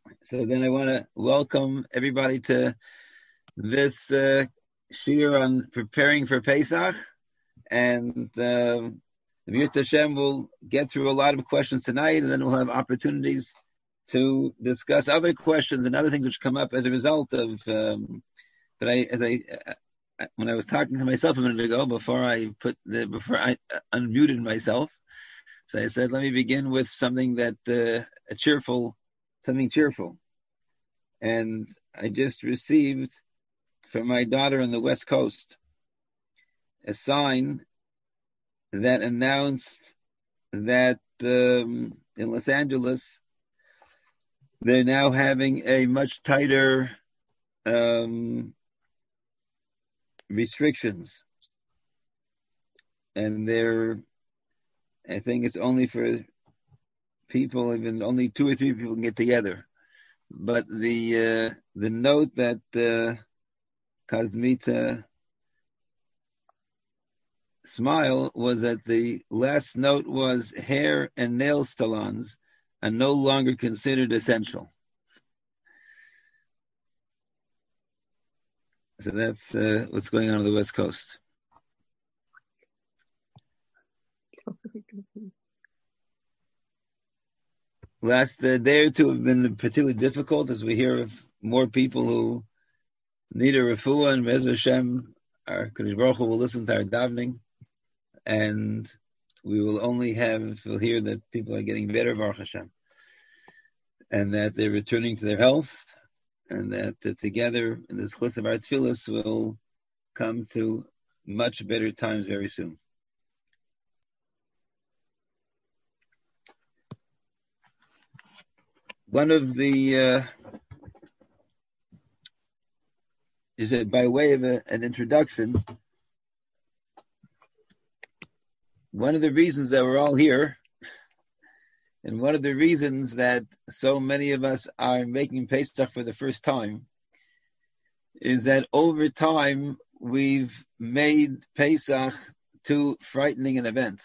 So then I want to welcome everybody to this shiur on preparing for Pesach, and Yirtzeh Hashem will get through a lot of questions tonight, and then we'll have opportunities to discuss other questions and other things which come up as a result of. When I was talking to myself a minute ago, before I unmuted myself, so I said, let me begin with something that something cheerful. And I just received from my daughter on the West Coast a sign that announced that in Los Angeles they're now having a much tighter restrictions, and I think it's only for people, even only 2 or 3 people can get together. But the note that caused me to smile was that the last note was hair and nail salons are no longer considered essential. So that's what's going on the West Coast. Last day or two have been particularly difficult as we hear of more people who need a refuah, and Be'ez Hashem, our Kadosh Baruch Hu will listen to our davening, and we'll hear that people are getting better, Baruch Hashem, and that they're returning to their health, and that together in this chus of our tefillas will come to much better times very soon. One of the by way of an introduction, one of the reasons that we're all here, and one of the reasons that so many of us are making Pesach for the first time, is that over time we've made Pesach too frightening an event.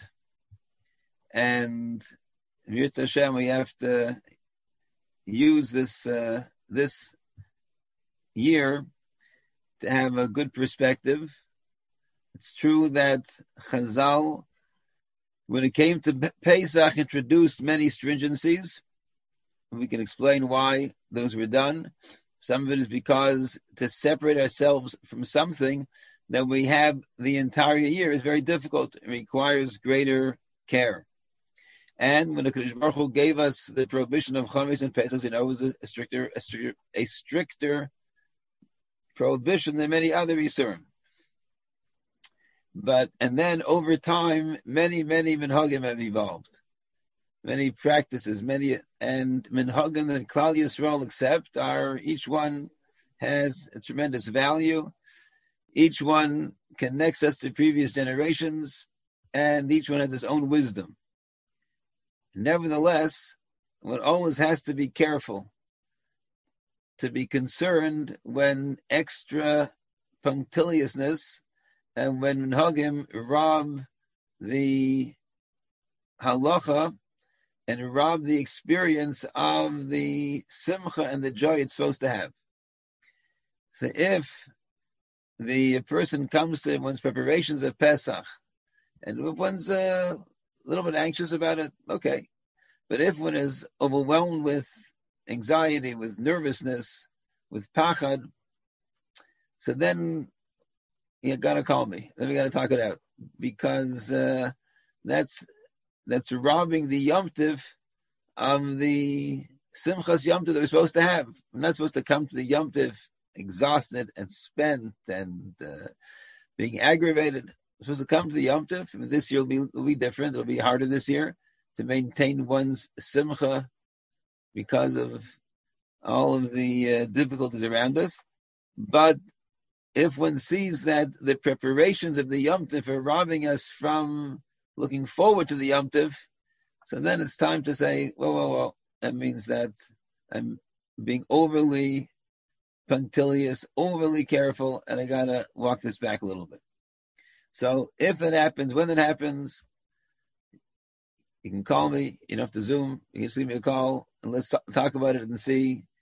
And Yirtzeh Hashem, we have to use this year to have a good perspective. It's true that Chazal, when it came to Pesach, introduced many stringencies. We can explain why those were done. Some of it is because to separate ourselves from something that we have the entire year is very difficult. It requires greater care. And when the Kadosh Baruch Hu gave us the prohibition of Chametz and Pesach, it was a stricter prohibition than many other Yisurim. And then over time, many minhagim have evolved. Many practices, and minhagim that Klal Yisrael accept each one has a tremendous value. Each one connects us to previous generations, and each one has its own wisdom. Nevertheless, one always has to be careful, to be concerned when extra punctiliousness and when minhagim rob the halacha and rob the experience of the simcha and the joy it's supposed to have. So if the person comes to one's preparations of Pesach, and if one's a little bit anxious about it, okay. But if one is overwhelmed with anxiety, with nervousness, with pachad, so then you gotta call me. Then we gotta talk it out, because that's robbing the Yom Tov of the Simchas Yom Tov that we're supposed to have. We're not supposed to come to the Yom Tov exhausted and spent and being aggravated. We're supposed to come to the Yom Tov. I mean, this year will be different. It'll be harder this year to maintain one's simcha because of all of the difficulties around us. But if one sees that the preparations of the Yom Tov are robbing us from looking forward to the Yom Tov, so then it's time to say, well, that means that I'm being overly punctilious, overly careful, and I gotta walk this back a little bit. So if that happens, when that happens, you can call me, you don't have to Zoom, you can just leave me a call, and let's talk about it and see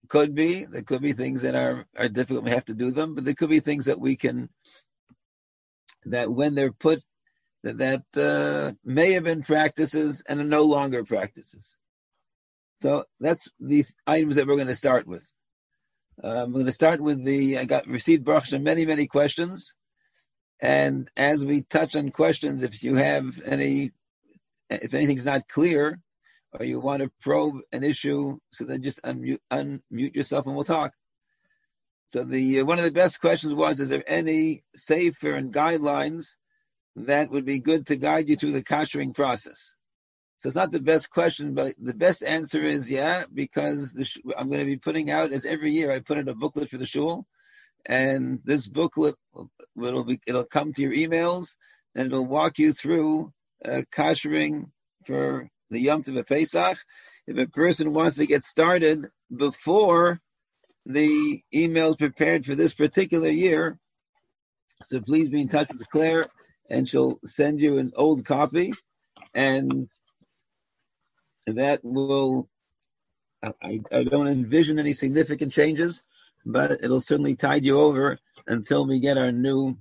Could be. There could be things that are difficult. We have to do them, but there could be things that we can, that when they're put, that may have been practices and are no longer practices. So that's the items that we're going to start with. I'm going to start with received Baruch Hashem many questions. And as we touch on questions, if anything's not clear, or you want to probe an issue, so then just unmute yourself and we'll talk. So one of the best questions was, is there any sefer and guidelines that would be good to guide you through the kashering process? So it's not the best question, but the best answer is yeah, because I'm going to be putting out, as every year I put in a booklet for the shul, and this booklet it'll come to your emails, and it'll walk you through kashering for the Yom Tov Pesach. If a person wants to get started before the email is prepared for this particular year, so please be in touch with Claire, and she'll send you an old copy, and that will, I don't envision any significant changes, but it'll certainly tide you over until we get our new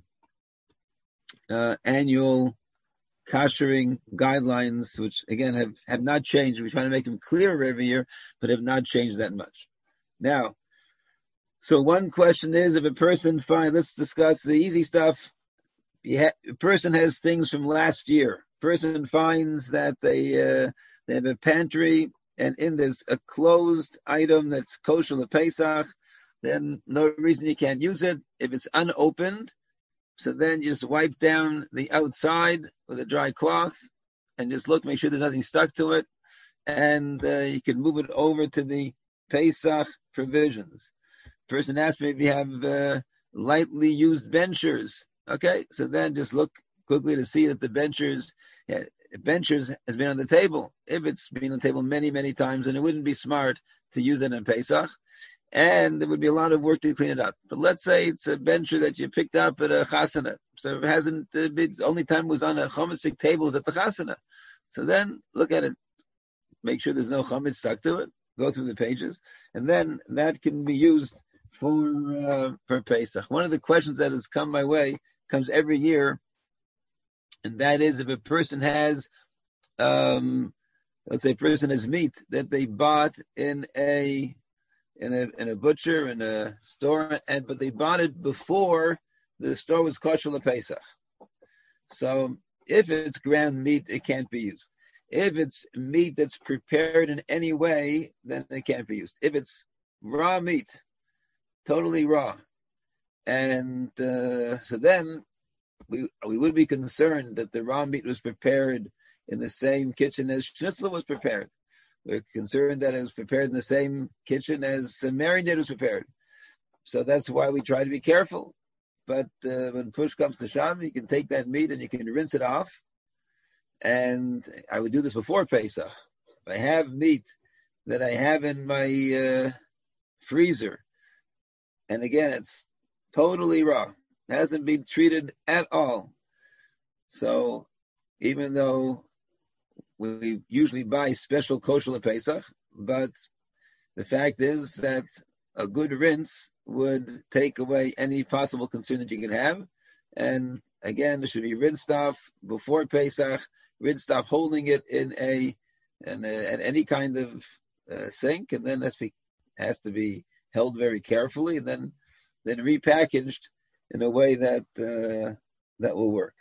annual kashering guidelines, which again have not changed. We try to make them clearer every year, but have not changed that much. Now, so one question is, if a person let's discuss the easy stuff. A person has things from last year. Person finds that they have a pantry, and in this a closed item that's kosher lePesach, then no reason you can't use it. If it's unopened, so then you just wipe down the outside with a dry cloth and just make sure there's nothing stuck to it, and you can move it over to the Pesach provisions. Person asked me if you have lightly used benchers. Okay, so then just look quickly to see that the benchers has been on the table. If it's been on the table many times, then it wouldn't be smart to use it in Pesach, and there would be a lot of work to clean it up. But let's say it's a bencher that you picked up at a chasana, so it hasn't been, the only time it was on a chometzik table was at the chasana. So then look at it, make sure there's no chometz stuck to it, go through the pages, and then that can be used for Pesach. One of the questions that has come my way comes every year, and that is, if a person has, let's say a person has meat that they bought in a butcher, in a store, but they bought it before the store was kosher lePesach. So if it's ground meat, it can't be used. If it's meat that's prepared in any way, then it can't be used. If it's raw meat, totally raw, and so then we would be concerned that the raw meat was prepared in the same kitchen as schnitzel was prepared. We're concerned that it was prepared in the same kitchen as marinated was prepared. So that's why we try to be careful. But when push comes to shove, you can take that meat and you can rinse it off. And I would do this before Pesach. If I have meat that I have in my freezer, and again, it's totally raw, it hasn't been treated at all. So even though we usually buy special kosher lePesach, but the fact is that a good rinse would take away any possible concern that you can have. And again, it should be rinsed off before Pesach, rinsed off holding it in any kind of sink, and then has to be held very carefully, and then repackaged in a way that will work.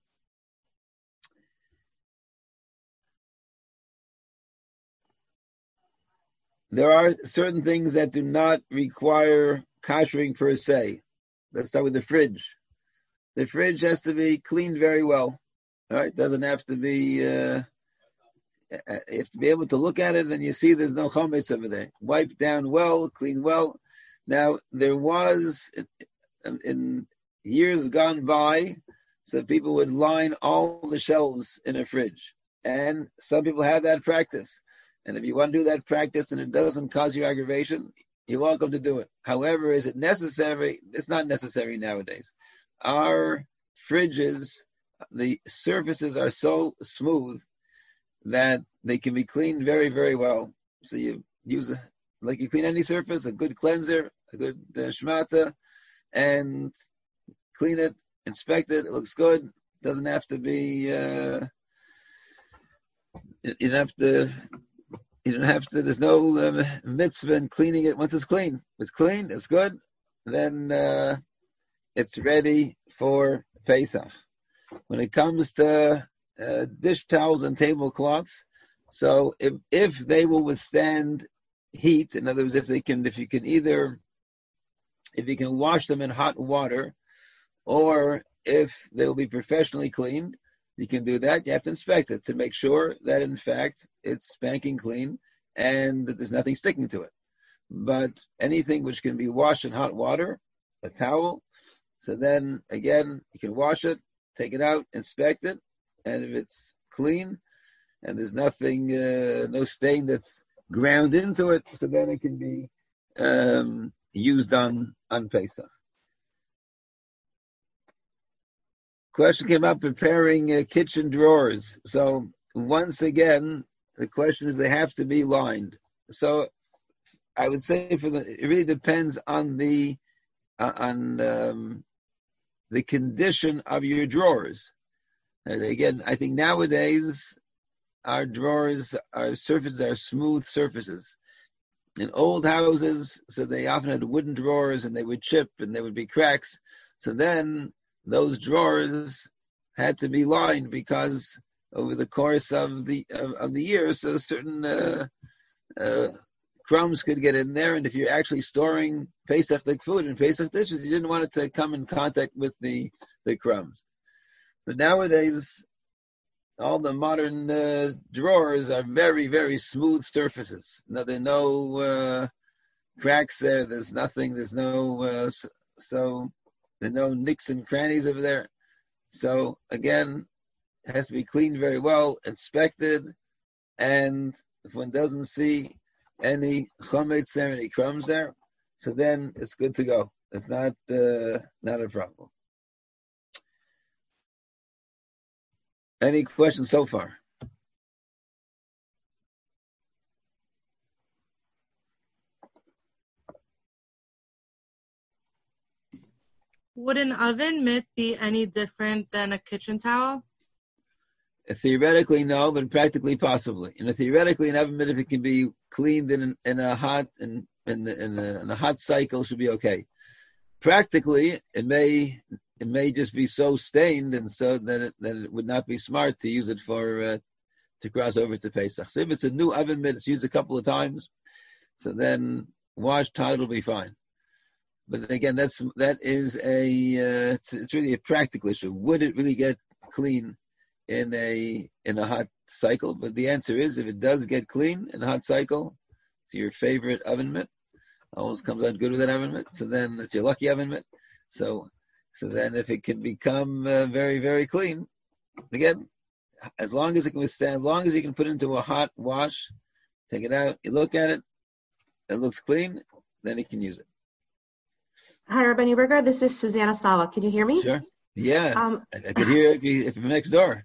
There are certain things that do not require koshering per se. Let's start with the fridge. The fridge has to be cleaned very well. All right, doesn't have to be. You have to be able to look at it and you see there's no chometz over there. Wipe down well, clean well. Now there was in years gone by, so people would line all the shelves in a fridge, and some people have that practice. And if you want to do that practice and it doesn't cause you aggravation, you're welcome to do it. However, is it necessary? It's not necessary nowadays. Our fridges, the surfaces are so smooth that they can be cleaned very, very well. So you use like you clean any surface, a good cleanser, a good shmata, and clean it, inspect it. It looks good. Doesn't have to be. You don't have to. You don't have to. There's no mitzvah in cleaning it once it's clean. It's clean. It's good. Then it's ready for Pesach. When it comes to dish towels and tablecloths, so if they will withstand heat, in other words, if you can wash them in hot water, or if they'll be professionally cleaned, you can do that. You have to inspect it to make sure that in fact it's spanking clean and that there's nothing sticking to it. But anything which can be washed in hot water, a towel, so then again you can wash it, take it out, inspect it, and if it's clean and there's nothing, no stain that's ground into it, so then it can be used on Pesach. Question came up preparing kitchen drawers. So once again, the question is they have to be lined. So I would say it really depends on the condition of your drawers. And again, I think nowadays our drawers, our surfaces are smooth surfaces. In old houses, so they often had wooden drawers and they would chip and there would be cracks. So then those drawers had to be lined because over the course of the year, so certain crumbs could get in there, and if you're actually storing Pesach like food in Pesach dishes, you didn't want it to come in contact with the crumbs. But nowadays, all the modern drawers are very, very smooth surfaces. Now, there are no cracks there. There's nothing. There's no so there are no nicks and crannies over there. So again, it has to be cleaned very well, inspected, and if one doesn't see any chametz there, any crumbs there, so then it's good to go. It's not a problem. Any questions so far? Would an oven mitt be any different than a kitchen towel? Theoretically, no, but practically, possibly. Theoretically, an oven mitt, if it can be cleaned in a hot in a hot cycle, should be okay. Practically, it may just be so stained, and so that it would not be smart to use it for to cross over to Pesach. So if it's a new oven mitt, it's used a couple of times, so then wash, towel will be fine. But again, it's really a practical issue. Would it really get clean in a hot cycle? But the answer is, if it does get clean in a hot cycle, it's your favorite oven mitt. Always comes out good with that oven mitt. So then it's your lucky oven mitt. So then if it can become very, very clean, again, as long as it can withstand, as long as you can put it into a hot wash, take it out, you look at it, it looks clean, then you can use it. Hi, Rabbi Neuberger. This is Susanna Sala. Can you hear me? Sure. Yeah, I could hear you if you're next door.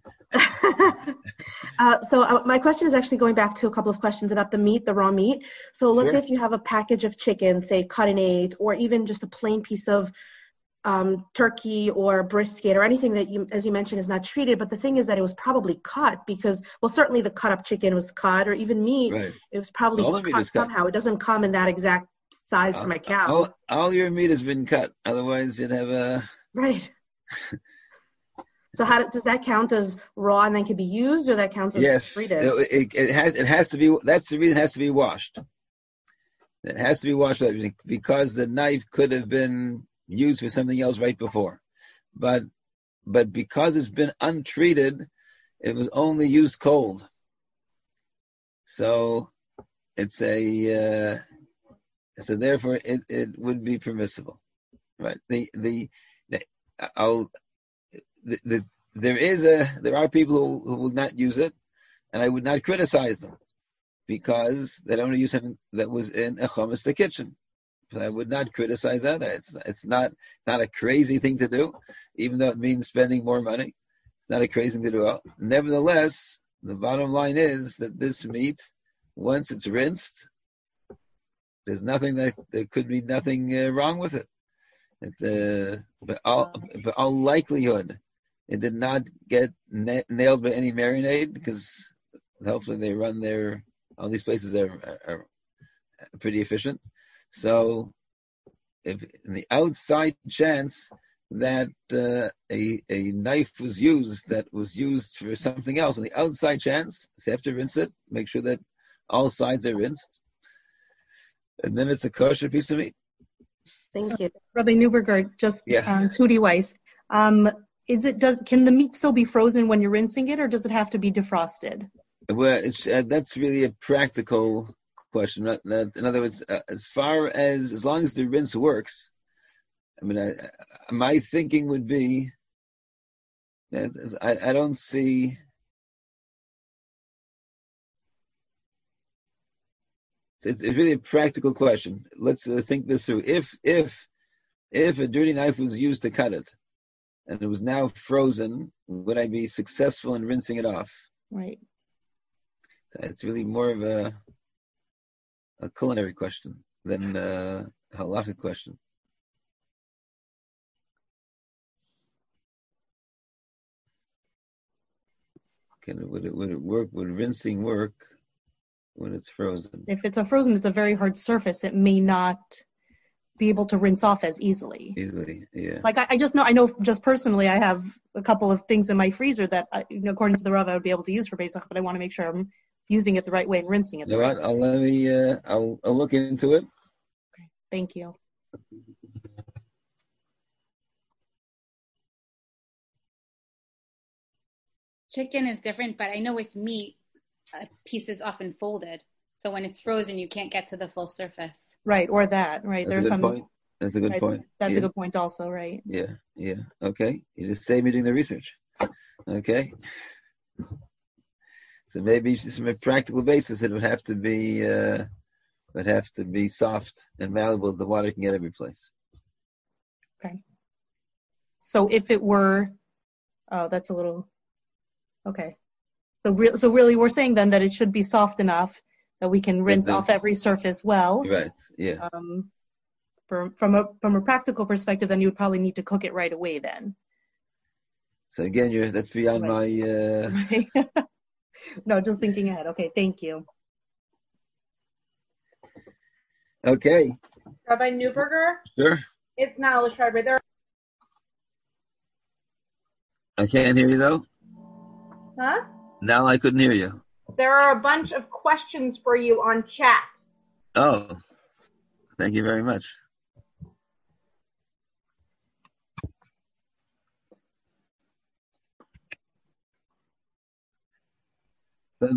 So my question is actually going back to a couple of questions about the meat, the raw meat. So let's say if you have a package of chicken, say cut in 8, or even just a plain piece of turkey or brisket or anything that as you mentioned, is not treated. But the thing is that it was probably cut because, well, certainly the cut up chicken was cut, or even meat, right. It was probably cut somehow. It doesn't come in that exact size for my cow. All your meat has been cut. Otherwise, you'd have a... Right. So how does that count as raw and then can be used, or that counts as treated? It has to be. That's the reason it has to be washed. It has to be washed because the knife could have been used for something else right before, but because it's been untreated, it was only used cold. So it's so therefore it would be permissible, right? There are people who will not use it, and I would not criticize them because they don't use something that was in a chumash, the kitchen. But I would not criticize that. It's not a crazy thing to do, even though it means spending more money. It's not a crazy thing to do. Nevertheless, the bottom line is that this meat, once it's rinsed, There's nothing there could be nothing wrong with it. But all likelihood, it did not get nailed by any marinade because hopefully they run all these places are pretty efficient. So if in the outside chance that a knife was used that was used for something else, on the outside chance, you have to rinse it, make sure that all sides are rinsed, and then it's a kosher piece of meat. Thank you. Rabbi Neuberger, just Tootie Weiss. Can the meat still be frozen when you're rinsing it, or does it have to be defrosted? Well, that's really a practical question. In other words, as long as the rinse works, I mean, my thinking would be that I don't see. It's really a practical question. Let's think this through. If a dirty knife was used to cut it, and it was now frozen, would I be successful in rinsing it off? Right. It's really more of a culinary question than a halachic question. Would it work? Would rinsing work when it's frozen? If it's it's a very hard surface. It may not be able to rinse off as easily. Yeah. Like I know just personally, I have a couple of things in my freezer that, according to the Rav, I would be able to use for Pesach, but I want to make sure I'm using it the right way and rinsing it. I'll look into it. Okay. Thank you. Chicken is different, but I know with meat, a piece is often folded. So when it's frozen, you can't get to the full surface. Right, or that, right? That's a good point. That's a good point also, right? Yeah. Okay. You just saved me doing the research. Okay. So maybe just from a practical basis, it would have to be soft and malleable. The water can get every place. Okay. So if it were, that's a little, okay. So really, we're saying then that it should be soft enough that we can rinse off every surface well. Right. Yeah. From a practical perspective, then you would probably need to cook it right away then. So again, that's beyond my. Right. No, just thinking ahead. Okay, thank you. Okay. Rabbi Neuberger? Sure. It's Nala Schreiber. I can't hear you though. Huh? Now I couldn't hear you. There are a bunch of questions for you on chat. Oh, thank you very much. So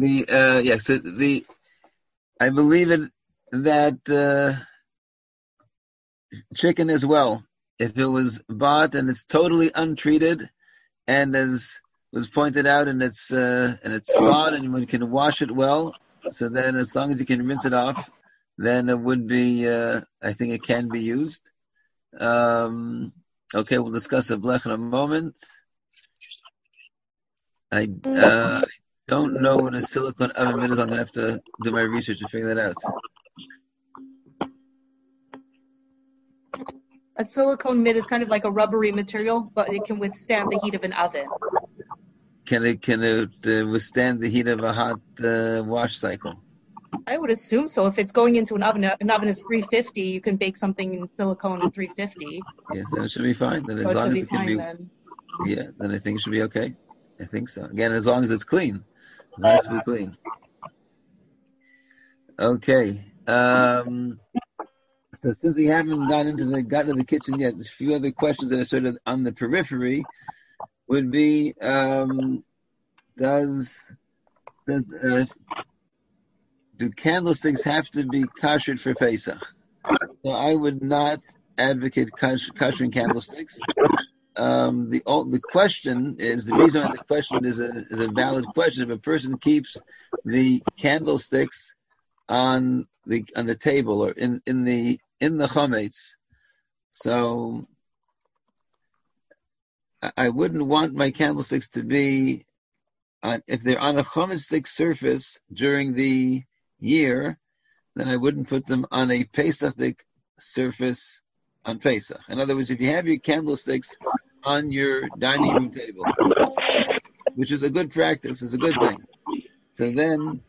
I believe it that chicken as well. If it was bought and it's totally untreated, and as was pointed out, and it's thawed and one can wash it well, so then as long as you can rinse it off, then it would be. I think it can be used. Okay, we'll discuss a blech in a moment. I don't know what a silicone oven is. I'm gonna have to do my research to figure that out. A silicone mitt is kind of like a rubbery material, but it can withstand the heat of an oven. Can it withstand the heat of a hot wash cycle? I would assume so. If it's going into an oven is 350. You can bake something in silicone at 350. Yes, then it should be fine. Then as long as it can be, then I think it should be okay. I think so. Again, as long as it's clean, it has to be clean. Okay. So since we haven't gotten to the kitchen yet, there's a few other questions that are sort of on the periphery. Would be do candlesticks have to be kashered for Pesach? So I would not advocate kashering candlesticks. The question is the reason why the question is a valid question. If a person keeps the candlesticks on the table or in the chametz, so I wouldn't want my candlesticks to be if they're on a chametz stick surface during the year, then I wouldn't put them on a Pesach surface on Pesach. In other words, if you have your candlesticks on your dining room table, which is a good practice, is a good thing. So then,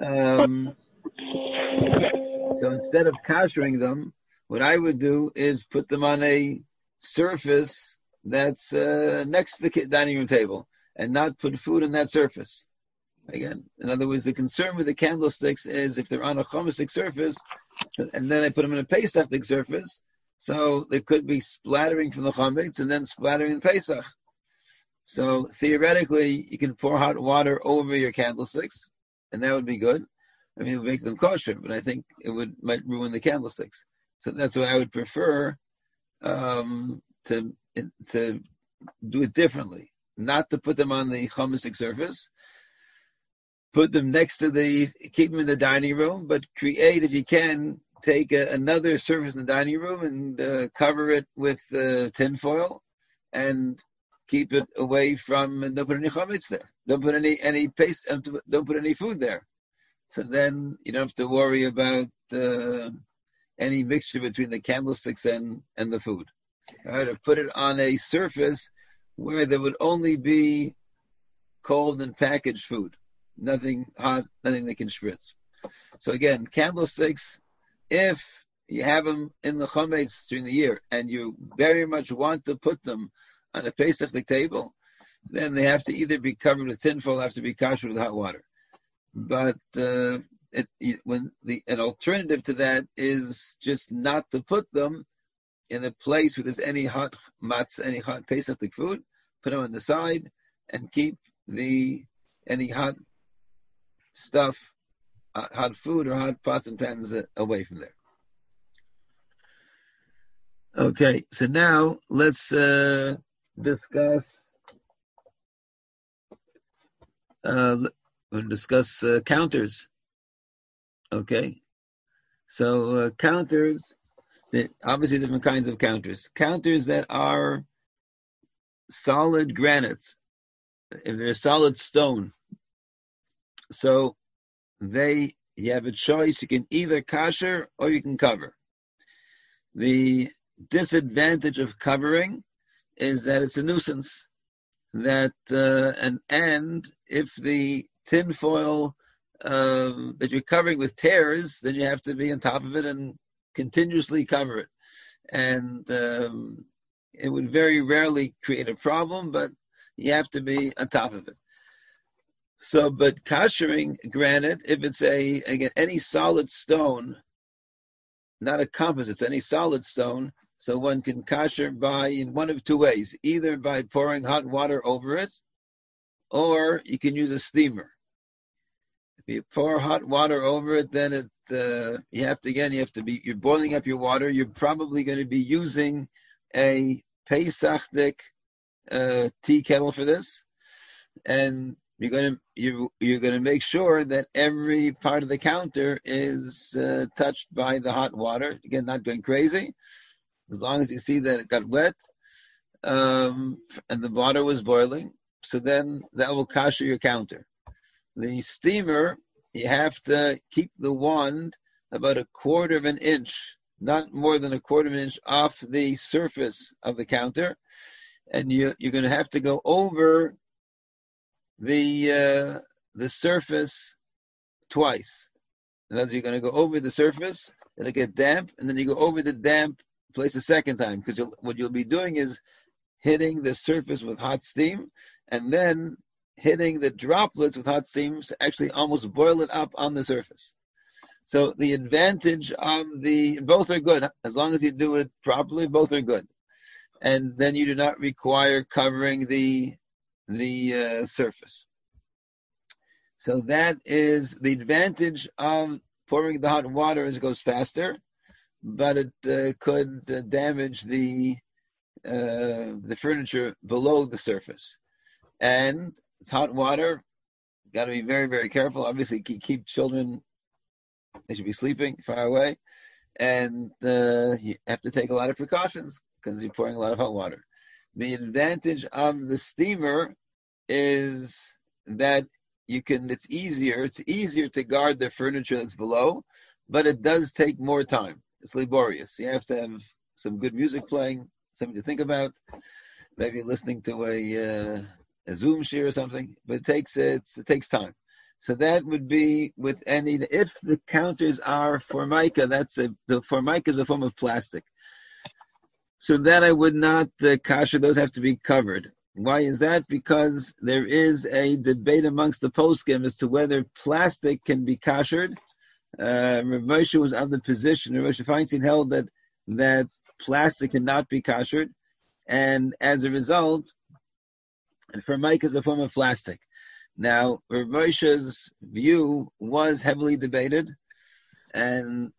so instead of koshering them, what I would do is put them on a surface that's next to the dining room table, and not put food on that surface. Again, in other words, the concern with the candlesticks is if they're on a chomistic surface, and then I put them on a Pesach surface, so there could be splattering from the chametz and then splattering in Pesach. So theoretically, you can pour hot water over your candlesticks, and that would be good. I mean, it would make them kosher, but I think it might ruin the candlesticks. So that's why I would prefer to do it differently, not to put them on the chomistic surface. Put them keep them in the dining room, but create, if you can, take another surface in the dining room and cover it with tinfoil and keep it away from, don't put any chametz there. Don't put any paste, don't put any food there. So then you don't have to worry about any mixture between the candlesticks and the food. All right, or put it on a surface where there would only be cold and packaged food. Nothing hot, nothing that can spritz. So again, candlesticks, if you have them in the chametz during the year and you very much want to put them on a Pesach table, then they have to either be covered with tinfoil, have to be kosher with hot water. But an alternative to that is just not to put them in a place where there's any hot matzah, any hot Pesach food. Put them on the side and keep any hot stuff, hot food or hot pots and pans away from there. Okay, so now let's discuss counters. Okay, so counters, obviously different kinds of counters. Counters that are solid granites, if they're solid stone, so you have a choice. You can either kasher or you can cover. The disadvantage of covering is that it's a nuisance. That and if the tinfoil that you're covering with tears, then you have to be on top of it and continuously cover it. And it would very rarely create a problem, but you have to be on top of it. So, but koshering granite, if it's any solid stone, not a composite, any solid stone, so one can kosher in one of two ways, either by pouring hot water over it, or you can use a steamer. If you pour hot water over it, then you're boiling up your water. You're probably going to be using a Pesach tea kettle for this, and you're going to make sure that every part of the counter is touched by the hot water. Again, not going crazy, as long as you see that it got wet and the water was boiling. So then that will kosher your counter. The steamer, you have to keep the wand about 1/4 of an inch, not more than 1/4 of an inch off the surface of the counter, and you're going to have to go over the surface twice. In other words, you're going to go over the surface, it'll get damp, and then you go over the damp place a second time, because what you'll be doing is hitting the surface with hot steam, and then hitting the droplets with hot steam to actually almost boil it up on the surface. So the advantage of both are good. As long as you do it properly, both are good. And then you do not require covering the surface. So that is the advantage of pouring the hot water, as it goes faster, but it could damage the furniture below the surface. And it's hot water. Got to be very, very careful. Obviously, keep children, they should be sleeping far away. And you have to take a lot of precautions because you're pouring a lot of hot water. The advantage of the steamer is that it's easier to guard the furniture that's below, but it does take more time. It's laborious. You have to have some good music playing, something to think about, maybe listening to a Zoom share or something, but it takes time. So that would be with any, if the counters are formica, the formica is a form of plastic. So that I would not kasher, those have to be covered. Why is that? Because there is a debate amongst the poskim as to whether plastic can be kashered. Rav Moshe was of the position, Rav Moshe Feinstein held that plastic cannot be kashered, and as a result, formica is a form of plastic. Now, Rav Moshe's view was heavily debated, and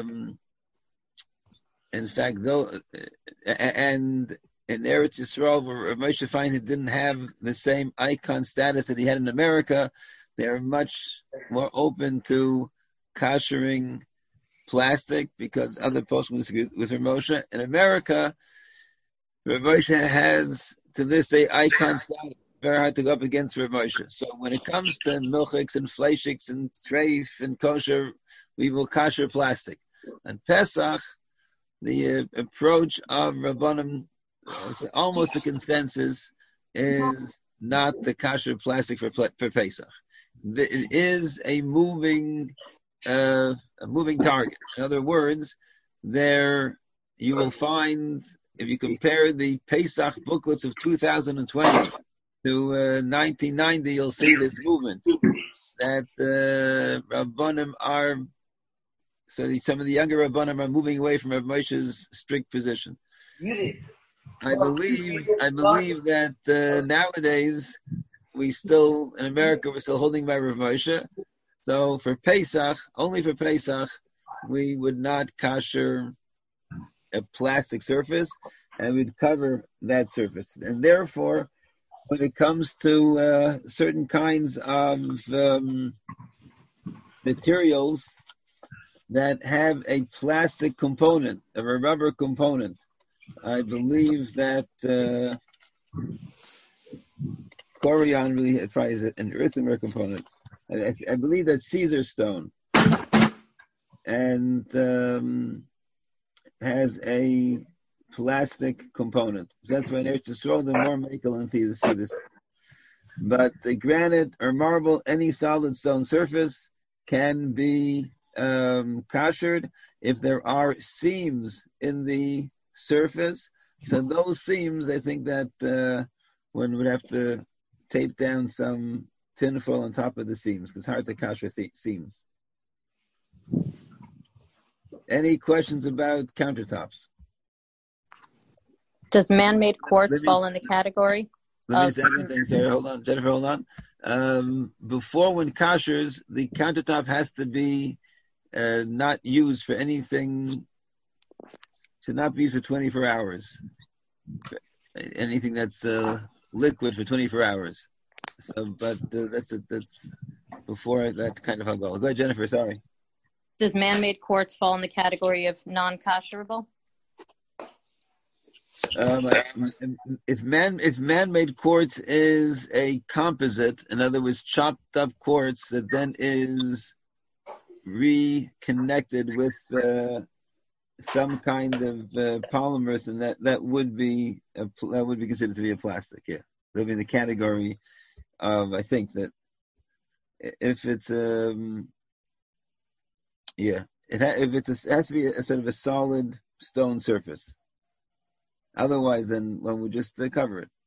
in fact, and in Eretz Yisrael, where Rav Moshe Feinstein didn't have the same icon status that he had in America, they are much more open to kashering plastic because other poskim disagree with Rav Moshe. In America, Rav Moshe has to this day icon status. Very hard to go up against Rav Moshe. So when it comes to milchiks and fleishiks and treif and kosher, we will kasher plastic. And Pesach, the approach of Rabbanim, almost a consensus, is not the kasher plastic for Pesach. It is a moving target. In other words, there you will find, if you compare the Pesach booklets of 2020 to 1990, you'll see this movement that Rabbanim are. So some of the younger Rabbanim are moving away from Rav Moshe's strict position. I believe that nowadays in America, we're still holding by Rav Moshe. So for Pesach, only for Pesach, we would not kasher a plastic surface, and we'd cover that surface. And therefore, when it comes to certain kinds of materials that have a plastic component, a rubber component, I believe that Corian really probably is an earthenware component. I believe that Caesar stone and has a plastic component. That's why Eretz Yisrael, the more Michael and see this. But the granite or marble, any solid stone surface can be kashered if there are seams in the surface. So those seams, I think that one would have to tape down some tinfoil on top of the seams because it's hard to kasher seams. Any questions about countertops? Does man-made quartz fall in the category? Let me say anything, Sarah. Hold on. Jennifer, hold on. Before when kashers, the countertop has to be not used for anything, should not be used for 24 hours. Anything that's liquid for 24 hours. So, but that's before that kind of hagol. Go ahead, Jennifer, sorry. Does man-made quartz fall in the category of non-kasherable? If man-made quartz is a composite, in other words, chopped up quartz that then is reconnected with some kind of polymers, then that would be considered to be a plastic. Yeah, that would be in the category of, I think that if it's it has to be a sort of a solid stone surface. Otherwise, then one would just cover it.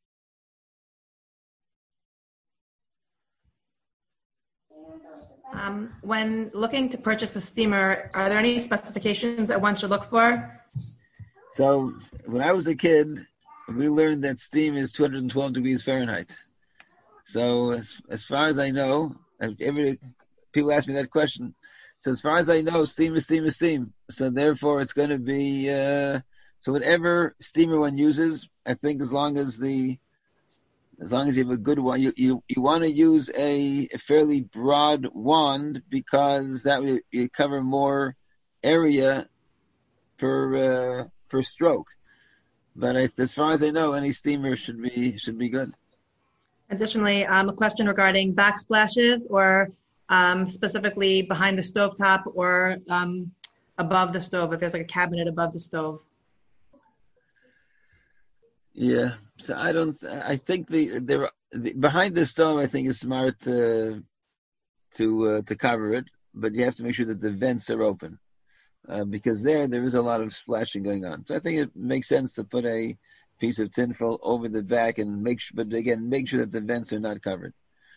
When looking to purchase a steamer, are there any specifications that one should look for? So when I was a kid, we learned that steam is 212 degrees Fahrenheit. So as far as I know, people ask me that question. So as far as I know, steam is steam is steam. So therefore, it's going to be so whatever steamer one uses. I think as long as you have a good one, you want to use a fairly broad wand because that way you cover more area per stroke. But as far as I know, any steamer should be good. Additionally, a question regarding backsplashes or specifically behind the stovetop or above the stove, if there's like a cabinet above the stove. Yeah. So I think the behind the stove, I think is smart to cover it, but you have to make sure that the vents are open. Because there is a lot of splashing going on. So I think it makes sense to put a piece of tinfoil over the back and make sure that the vents are covered.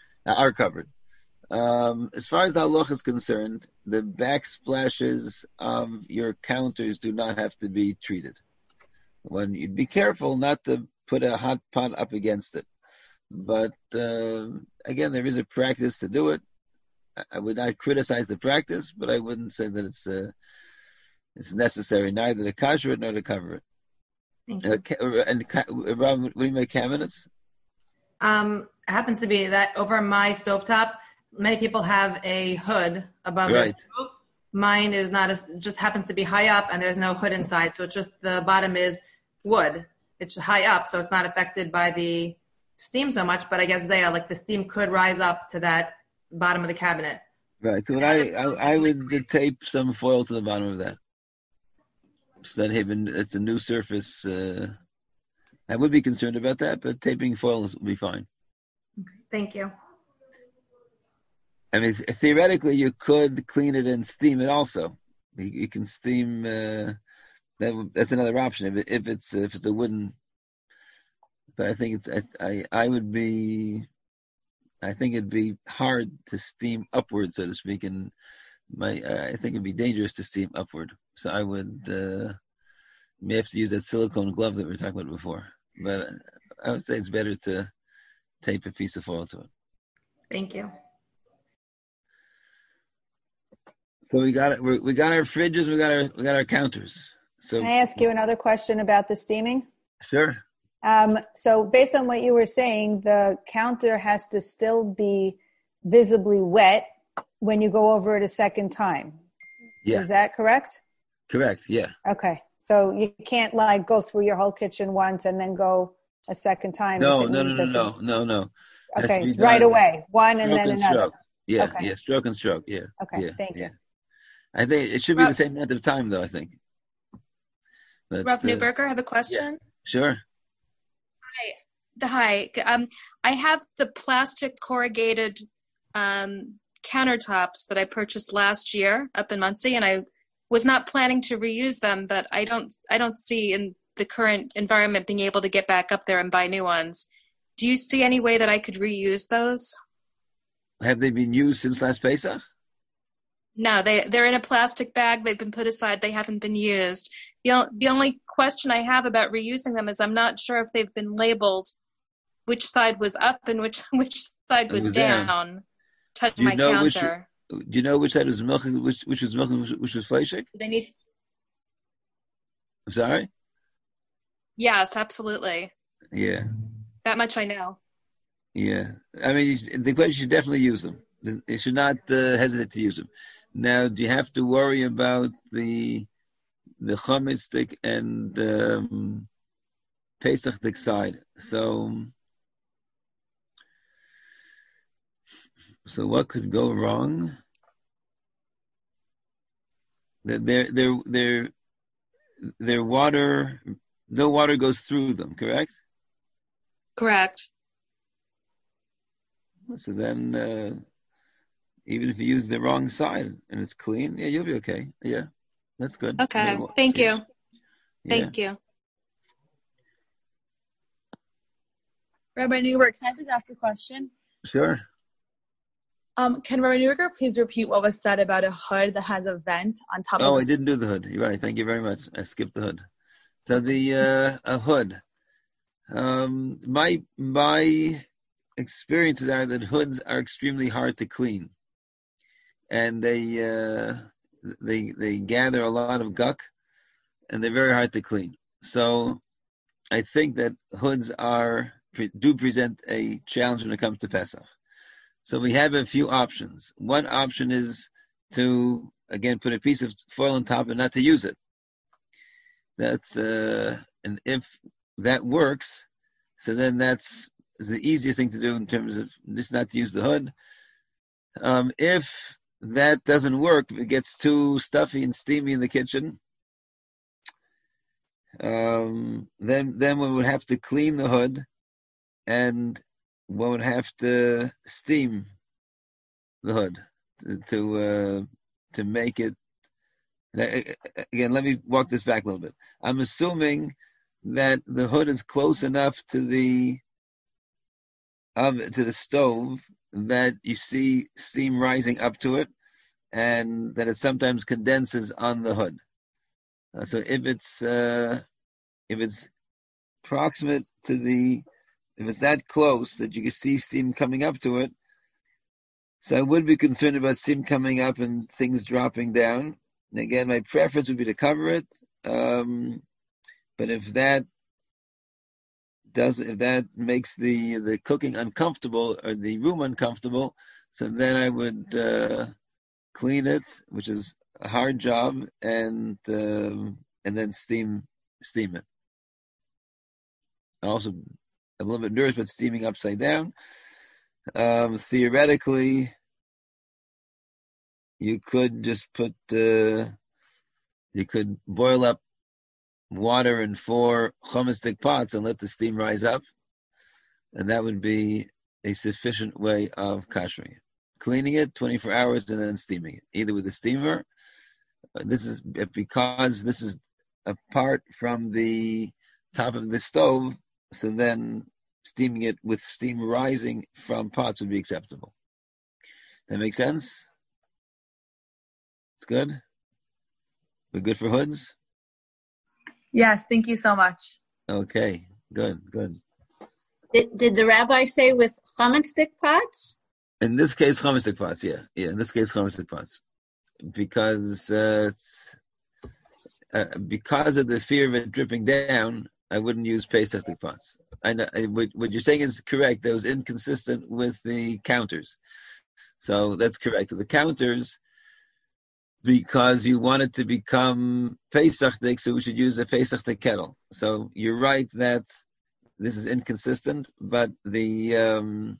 As far as the halacha is concerned, the backsplashes of your counters do not have to be treated. When you be careful not to put a hot pot up against it. But again, there is a practice to do it. I would not criticize the practice, but I wouldn't say that it's necessary neither to kasher it nor to cover it. Thank you. And Rob, what do you make cabinets? It happens to be that over my stovetop, many people have a hood above their stove. Mine is not just happens to be high up and there's no hood inside. So it's just the bottom is wood. It's high up, so it's not affected by the steam so much. But I guess, Zaya, like the steam could rise up to that bottom of the cabinet. Right. So I would tape some foil to the bottom of that. So that it's a new surface. I would be concerned about that, but taping foil will be fine. Okay. Thank you. I mean, theoretically, you could clean it and steam it also. You can steam. That's another option if it's a wooden. But I think I think it'd be hard to steam upward, so to speak, and I think it'd be dangerous to steam upward. So I would may have to use that silicone glove that we were talking about before. But I would say it's better to tape a piece of foil to it. Thank you. So we got our fridges, we got our counters. So can I ask you another question about the steaming? Sure. So based on what you were saying, the counter has to still be visibly wet when you go over it a second time. Yeah. Is that correct? Correct. Yeah. Okay. So you can't go through your whole kitchen once and then go a second time. No. Okay. It's right away. One and then another. Stroke. Yeah. Okay. Yeah. Stroke and stroke. Yeah. Okay. Thank you. I think it should be the same amount of time, though. I think. But, Rav Newberger, I have a question. Yeah. Sure. Hi. I have the plastic corrugated countertops that I purchased last year up in Muncie, and I was not planning to reuse them, but I don't see in the current environment being able to get back up there and buy new ones. Do you see any way that I could reuse those? Have they been used since last Pesach? No, they're in a plastic bag. They've been put aside. They haven't been used. The only question I have about reusing them is I'm not sure if they've been labeled which side was up and which side was down. Touch my counter. Do you know which side was milk, which was milk, which was fleshik? I'm sorry? Yes, absolutely. Yeah. That much I know. Yeah. I mean, the question, you should definitely use them. You should not hesitate to use them. Now, do you have to worry about the chametz stick and Pesach stick side? So what could go wrong? Their water, no water goes through them, correct? Correct. So then, even if you use the wrong side and it's clean, yeah, you'll be okay. Yeah, that's good. Okay, thank you. Thank you. Rabbi Newberg, can I just ask a question? Sure. Can Rabbi Newberger please repeat what was said about a hood that has a vent on top of it? Oh, I didn't do the hood. You're right. Thank you very much. I skipped the hood. So the a hood. My experiences are that hoods are extremely hard to clean, and they gather a lot of guck, and they're very hard to clean. So I think that hoods do present a challenge when it comes to Pesach. So we have a few options. One option is to, again, put a piece of foil on top and not to use it. And if that works, so then that's the easiest thing to do in terms of just not to use the hood. If that doesn't work, if it gets too stuffy and steamy in the kitchen, then one would have to clean the hood, and one would have to steam the hood to make it. Again, let me walk this back a little bit. I'm assuming that the hood is close enough to the stove that you see steam rising up to it, and that it sometimes condenses on the hood. So if it's proximate to if it's that close that you can see steam coming up to it, so I would be concerned about steam coming up and things dropping down. And again, my preference would be to cover it. But if that makes the cooking uncomfortable or the room uncomfortable, so then I would clean it, which is a hard job, and then steam it. Also, I'm a little bit nervous about steaming upside down. Theoretically, you could just you could boil up water in 4 hummus stick pots and let the steam rise up, and that would be a sufficient way of koshering it. Cleaning it 24 hours and then steaming it, either with a steamer. This is because this is apart from the top of the stove, so then steaming it with steam rising from pots would be acceptable. That makes sense? It's good? We're good for hoods? Yes, thank you so much. Okay, good. Did the rabbi say with chametz stick pots? In this case, chametz stick pots, yeah. In this case, chametz stick pots. Because of the fear of it dripping down, I wouldn't use Pesach stick pots. I know what you're saying is correct. That was inconsistent with the counters. So that's correct. The counters, because you want it to become Pesachdik, so we should use a Pesachdik kettle. So you're right that this is inconsistent, but when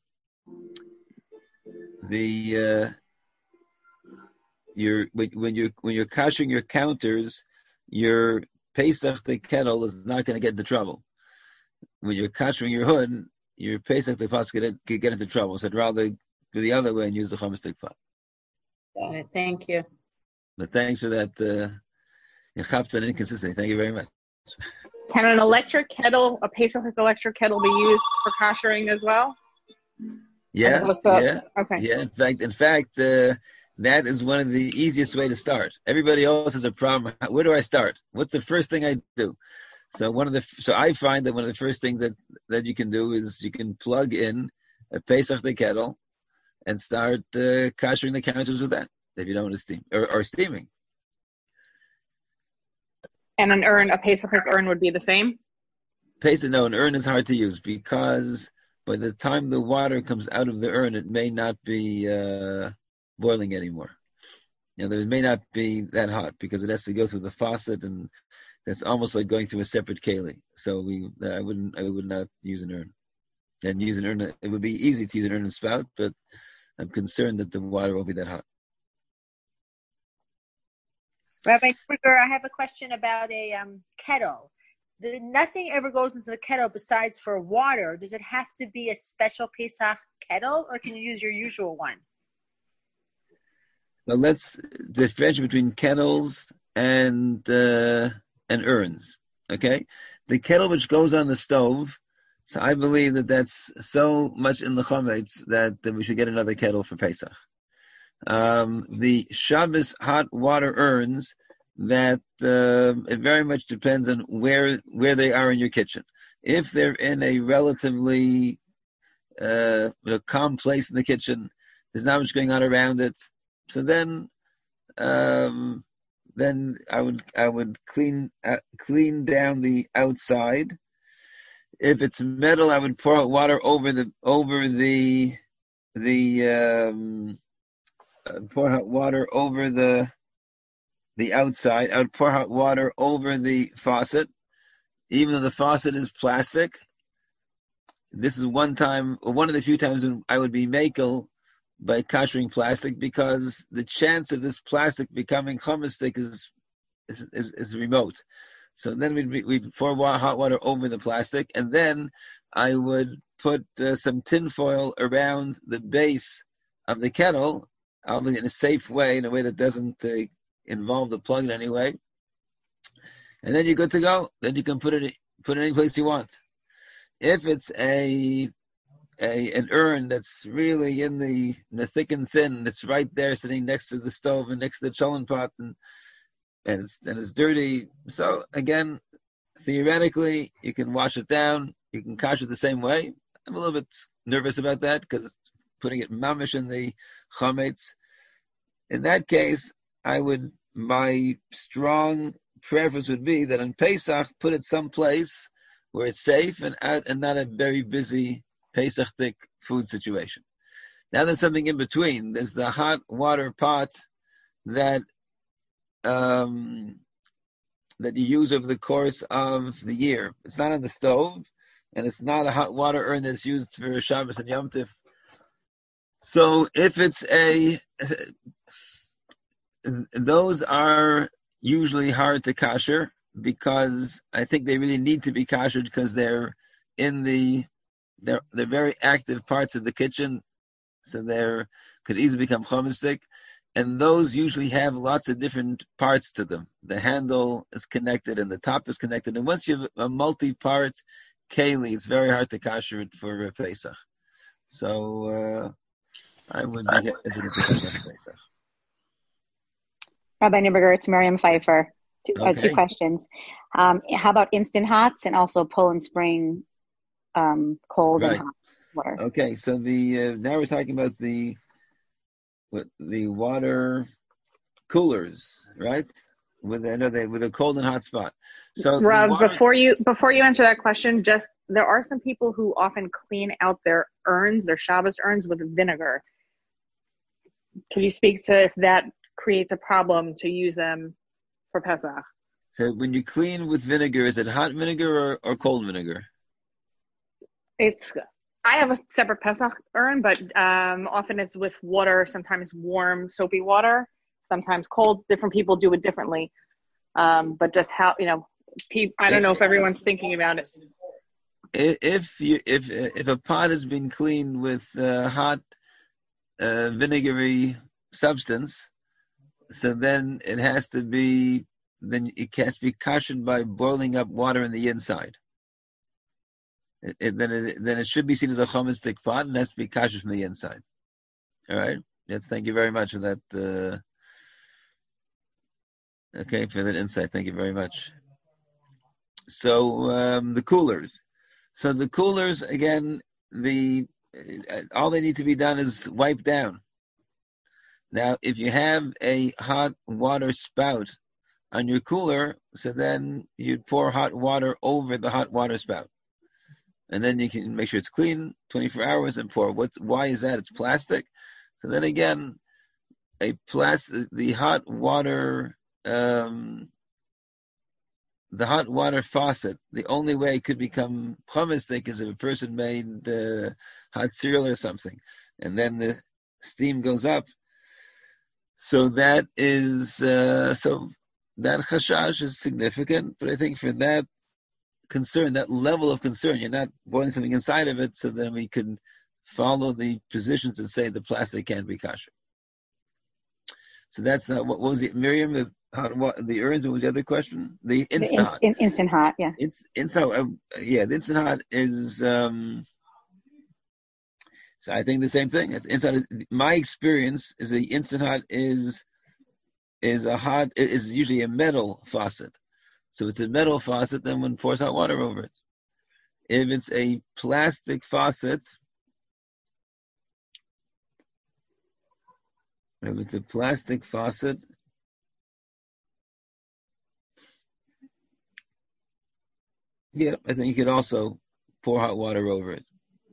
you're kashering your counters, your Pesachdik kettle is not going to get into trouble. When you're kashering your hood, your Pesachdik pot's could get into trouble. So I'd rather do the other way and use the chametz stick pot. Got it. Thank you. But thanks for that inconsistency. Thank you very much. Can an electric kettle, a Pesach electric kettle, be used for koshering as well? Yeah. Okay. Yeah. In fact, that is one of the easiest way to start. Everybody else has a problem. Where do I start? What's the first thing I do? So I find that one of the first things that you can do is you can plug in a Pesach kettle and start koshering the counters with that. If you don't want to steam or steaming. And an urn, a Pesach urn would be the same? An urn is hard to use because by the time the water comes out of the urn, it may not be boiling anymore. It may not be that hot because it has to go through the faucet, and that's almost like going through a separate keli. So I would not use an urn. And use an urn, it would be easy to use an urn and spout, but I'm concerned that the water won't be that hot. Rabbi Kruger, I have a question about a kettle. Nothing ever goes into the kettle besides for water. Does it have to be a special Pesach kettle, or can you use your usual one? Well, let's differentiate between kettles and urns. Okay, the kettle which goes on the stove. So I believe that that's so much in the chametz that we should get another kettle for Pesach. The Shabbos hot water urns, that it very much depends on where they are in your kitchen. If they're in a relatively calm place in the kitchen, there's not much going on around it. So then I would clean down the outside. If it's metal, I would pour out water over the pour hot water over the outside. I would pour hot water over the faucet, even though the faucet is plastic. This is one of the few times when I would be makel by koshering plastic, because the chance of this plastic becoming chomistic is remote. So then we'd pour hot water over the plastic, and then I would put some tin foil around the base of the kettle, obviously in a safe way, in a way that doesn't involve the plug in any way. And then you're good to go. Then you can put it any place you want. If it's an urn that's really in the thick and thin, it's right there sitting next to the stove and next to the cholent pot, and it's dirty. So again, theoretically, you can wash it down. You can kash it the same way. I'm a little bit nervous about that because it's putting it mamish in the chametz. In that case, my strong preference would be that on Pesach, put it someplace where it's safe and not a very busy Pesach-tic food situation. Now there's something in between. There's the hot water pot that you use over the course of the year. It's not on the stove, and it's not a hot water urn that's used for Shabbos and Yom Tov. So if it's those are usually hard to kasher, because I think they really need to be kashered because they're in they're very active parts of the kitchen, so they could easily become chomistic. And those usually have lots of different parts to them. The handle is connected and the top is connected. And once you have a multi-part keli, it's very hard to kasher it for Pesach. So I would be hesitant to kasher Pesach. Rabbi Neuberger, it's Miriam Pfeiffer. Two questions. How about instant hots and also Poland Spring cold and hot water? Okay, so now we're talking about the water coolers, right? With a cold and hot spot. So Rob, before you answer that question, just there are some people who often clean out their urns, their Shabbos urns, with vinegar. Can you speak to if that creates a problem to use them for Pesach? So when you clean with vinegar, is it hot vinegar or cold vinegar? I have a separate Pesach urn, but often it's with water, sometimes warm soapy water, sometimes cold. Different people do it differently. But just how, I don't know if everyone's thinking about it. If a pot has been cleaned with hot vinegary substance, so then it has to be kashered by boiling up water in the inside. Then it should be seen as a chomistic pot, and it has to be kashered from the inside. All right. Yes. Thank you very much for that. For that insight. Thank you very much. So the coolers. So the coolers again. All they need to be done is wiped down. Now, if you have a hot water spout on your cooler, so then you'd pour hot water over the hot water spout. And then you can make sure it's clean, 24 hours, and pour. Why is that? It's plastic. So then again, the hot water faucet, the only way it could become chomistic is if a person made hot cereal or something, and then the steam goes up. So that is that chashash is significant, but I think for that concern, that level of concern, you're not boiling something inside of it, so then we can follow the positions that say the plastic can't be kosher. So that's not what was it, Miriam? The urns. What was the other question? The instant hot. Instant hot, yeah. The instant hot is. So I think the same thing. My experience is the instant hot is usually a metal faucet. So if it's a metal faucet, then one pours hot water over it. If it's a plastic faucet, yeah, I think you could also pour hot water over it.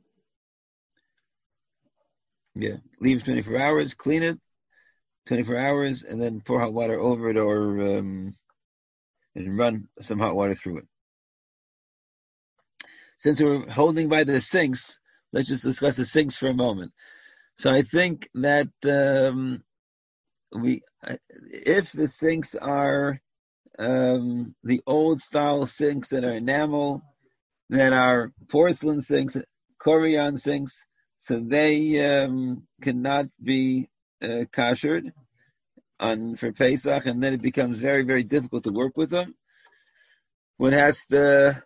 Yeah, leave it 24 hours, clean it, 24 hours, and then pour hot water over it, or and run some hot water through it. Since we're holding by the sinks, let's just discuss the sinks for a moment. So I think that if the sinks are the old style sinks that are enamel, that are porcelain sinks, Korean sinks, so they cannot be kashered for Pesach, and then it becomes very, very difficult to work with them. One has to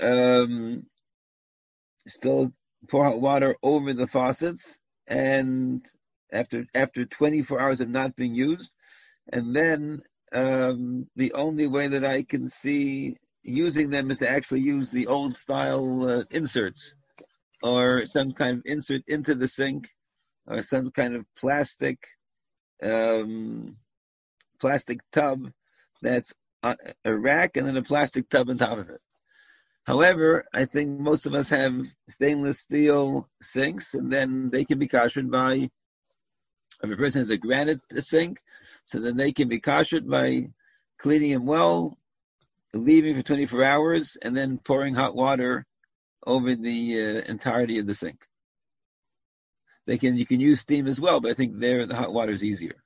still pour hot water over the faucets, and after 24 hours of not being used, and then the only way that I can see using them is to actually use the old style inserts, or some kind of insert into the sink, or some kind of plastic tub that's a rack and then a plastic tub on top of it. However, I think most of us have stainless steel sinks, and then they can be kashered by, if a person has a granite sink, so then they can be kashered by cleaning them well, leaving for 24 hours, and then pouring hot water over the entirety of the sink. You can use steam as well, but I think there the hot water is easier.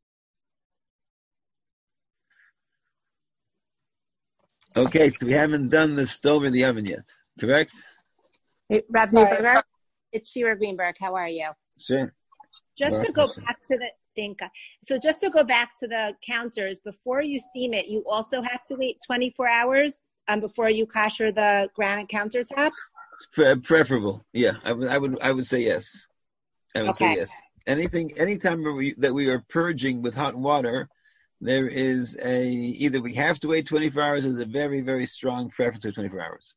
Okay, so we haven't done the stove or the oven yet, correct? Hey, Rav Newberger, it's Shira Greenberg. How are you? Sure. Just to go back to the counters, before you steam it, you also have to wait 24 hours before you kasher the granite countertops? Preferable, yeah. I would say yes. I would say yes. Anytime that we are purging with hot water, there is either we have to wait 24 hours, or there's a very, very strong preference for 24 hours.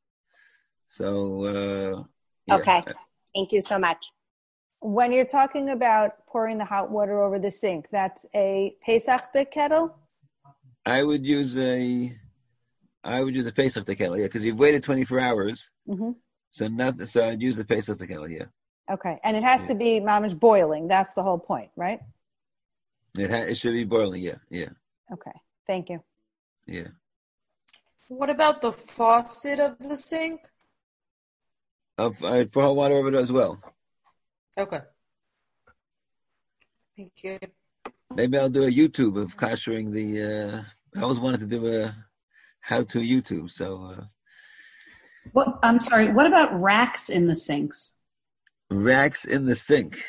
So, yeah. Okay. Thank you so much. When you're talking about pouring the hot water over the sink, that's a Pesach kettle? I would use a Pesach kettle, yeah, because you've waited 24 hours. Mm-hmm. So I'd use the Pesach kettle, yeah. Okay, and it has to be mamish boiling. That's the whole point, right? It should be boiling, yeah. Okay, thank you. Yeah. What about the faucet of the sink? I'd pour hot water over it as well. Okay. Thank you. Maybe I'll do a YouTube of kashering I always wanted to do a how-to YouTube, so. I'm sorry, what about racks in the sinks? Racks in the sink.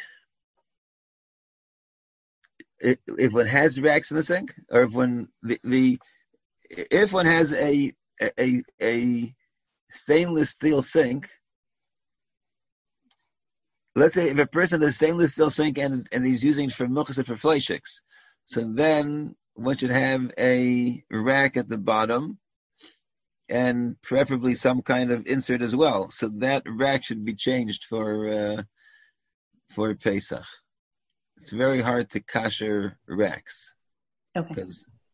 If one has racks in the sink, or if one if one has a stainless steel sink, let's say if a person has a stainless steel sink and he's using it for milchus or for fleishiks, so then one should have a rack at the bottom, and preferably some kind of insert as well. So that rack should be changed for Pesach. It's very hard to kasher racks. Okay.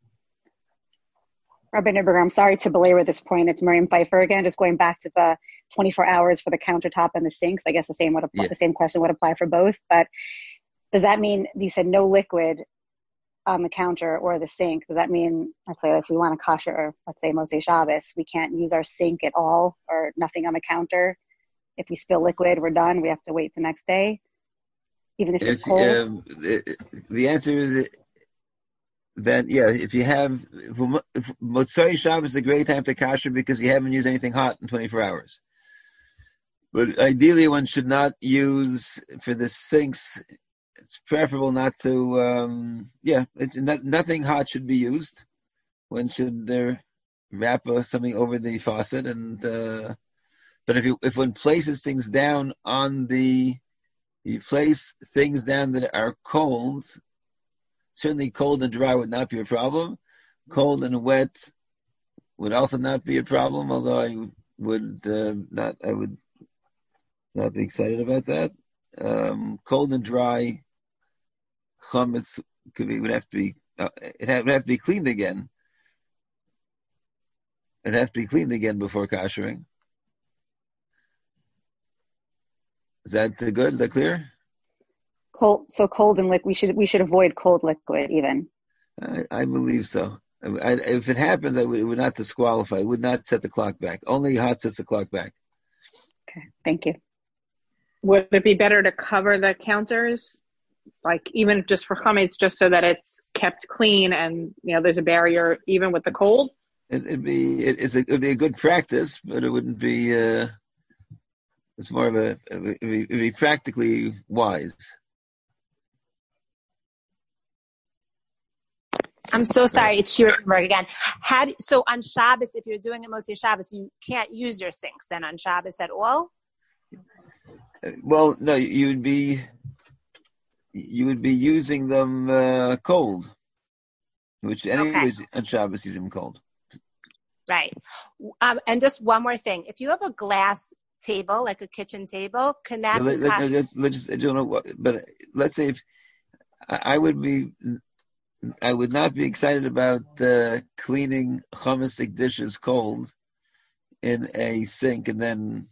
Rabbi Newberger, I'm sorry to belabor this point. It's Miriam Pfeiffer again, just going back to the 24 hours for the countertop and the sinks. I guess the same question would apply for both. But does that mean, you said no liquid on the counter or the sink? Does that mean, let's say if we want to kasher, let's say Motzei Shabbos, we can't use our sink at all or nothing on the counter? If we spill liquid, we're done. We have to wait the next day? Even if it's cold? The answer is that, yeah, if Motzei Shabbos is a great time to kasher because you haven't used anything hot in 24 hours. But ideally, one should not use, for the sinks, it's preferable not to, nothing hot should be used. One should wrap something over the faucet, but if one places things down you place things down that are cold, certainly cold and dry would not be a problem. Cold and wet would also not be a problem, although I would not be excited about that. Cold and dry chametz would have to be cleaned again. It'd have to be cleaned again before kashering. Is that good? Is that clear? Cold and liquid. We should avoid cold liquid even. I believe so. If it happens, it would not disqualify. It would not set the clock back. Only hot sets the clock back. Okay, thank you. Would it be better to cover the counters, like even just for chametz, just so that it's kept clean and there's a barrier even with the cold? It would be a good practice, but it wouldn't be. It's more of it'd be practically wise. I'm so sorry, it's Shira Berg again. So on Shabbos, if you're doing it Motzei Shabbos, you can't use your sinks then on Shabbos at all? Well, no, you would be using them cold, which anyways on Shabbos use them cold. Right. And just one more thing. If you have a glass table, like a kitchen table, can that be let's I don't know what, but let's say if I would not be excited about cleaning hummustic dishes cold in a sink, and then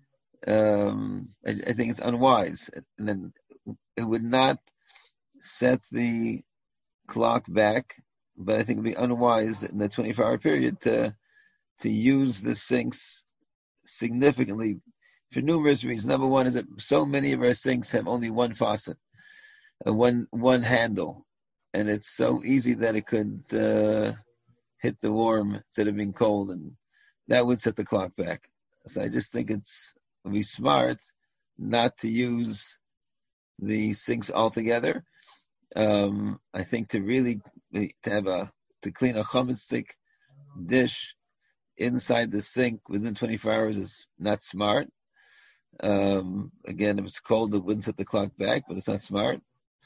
I think it's unwise, and then it would not set the clock back. But I think it would be unwise in the 24-hour period to use the sinks significantly for numerous reasons. Number one is that so many of our sinks have only one faucet, one handle, and it's so easy that it could hit the warm instead of being cold, and that would set the clock back. So I just think it would be smart not to use the sinks altogether. I think to clean a chametz stick dish inside the sink within 24 hours is not smart. Again, if it's cold, it wouldn't set the clock back, but it's not smart.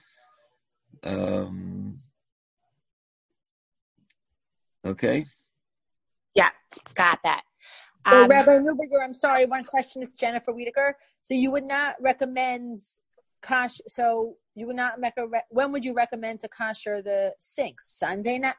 Okay. Yeah, got that. So Rabbi Neuberger, I'm sorry, one question. It's Jennifer Wiedeker. So you would not recommend when would you recommend to kosher the sinks? Sunday night?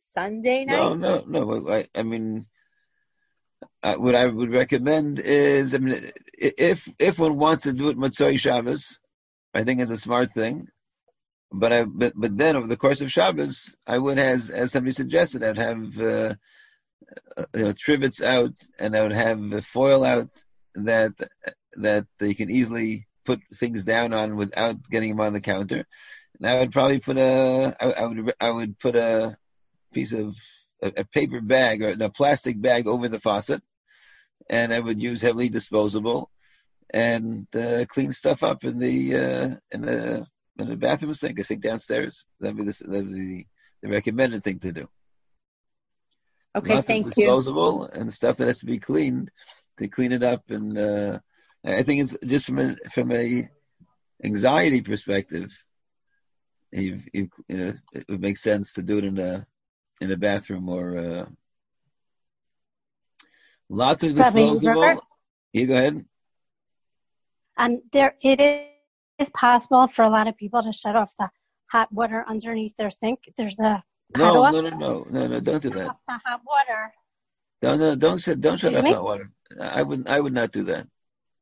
No. I mean, what I would recommend is, if one wants to do it Motzei Shabbos, I think it's a smart thing. But then over the course of Shabbos, I would, as somebody suggested, I'd have trivets out, and I would have foil out that you can easily put things down on without getting them on the counter. And I would probably put I would put a piece of a paper bag or a plastic bag over the faucet, and I would use heavily disposable and clean stuff up in the bathroom sink. I think downstairs. That'd be the recommended thing to do. Okay, Lots thank of disposable and stuff that has to be cleaned to clean it up. And I think it's just from a anxiety perspective, it would make sense to do it in a bathroom or lots of disposable. You go ahead. It is possible for a lot of people to shut off the hot water underneath their sink. There's a No, don't do that. Off the hot water. No, don't shut off hot water. I would not do that.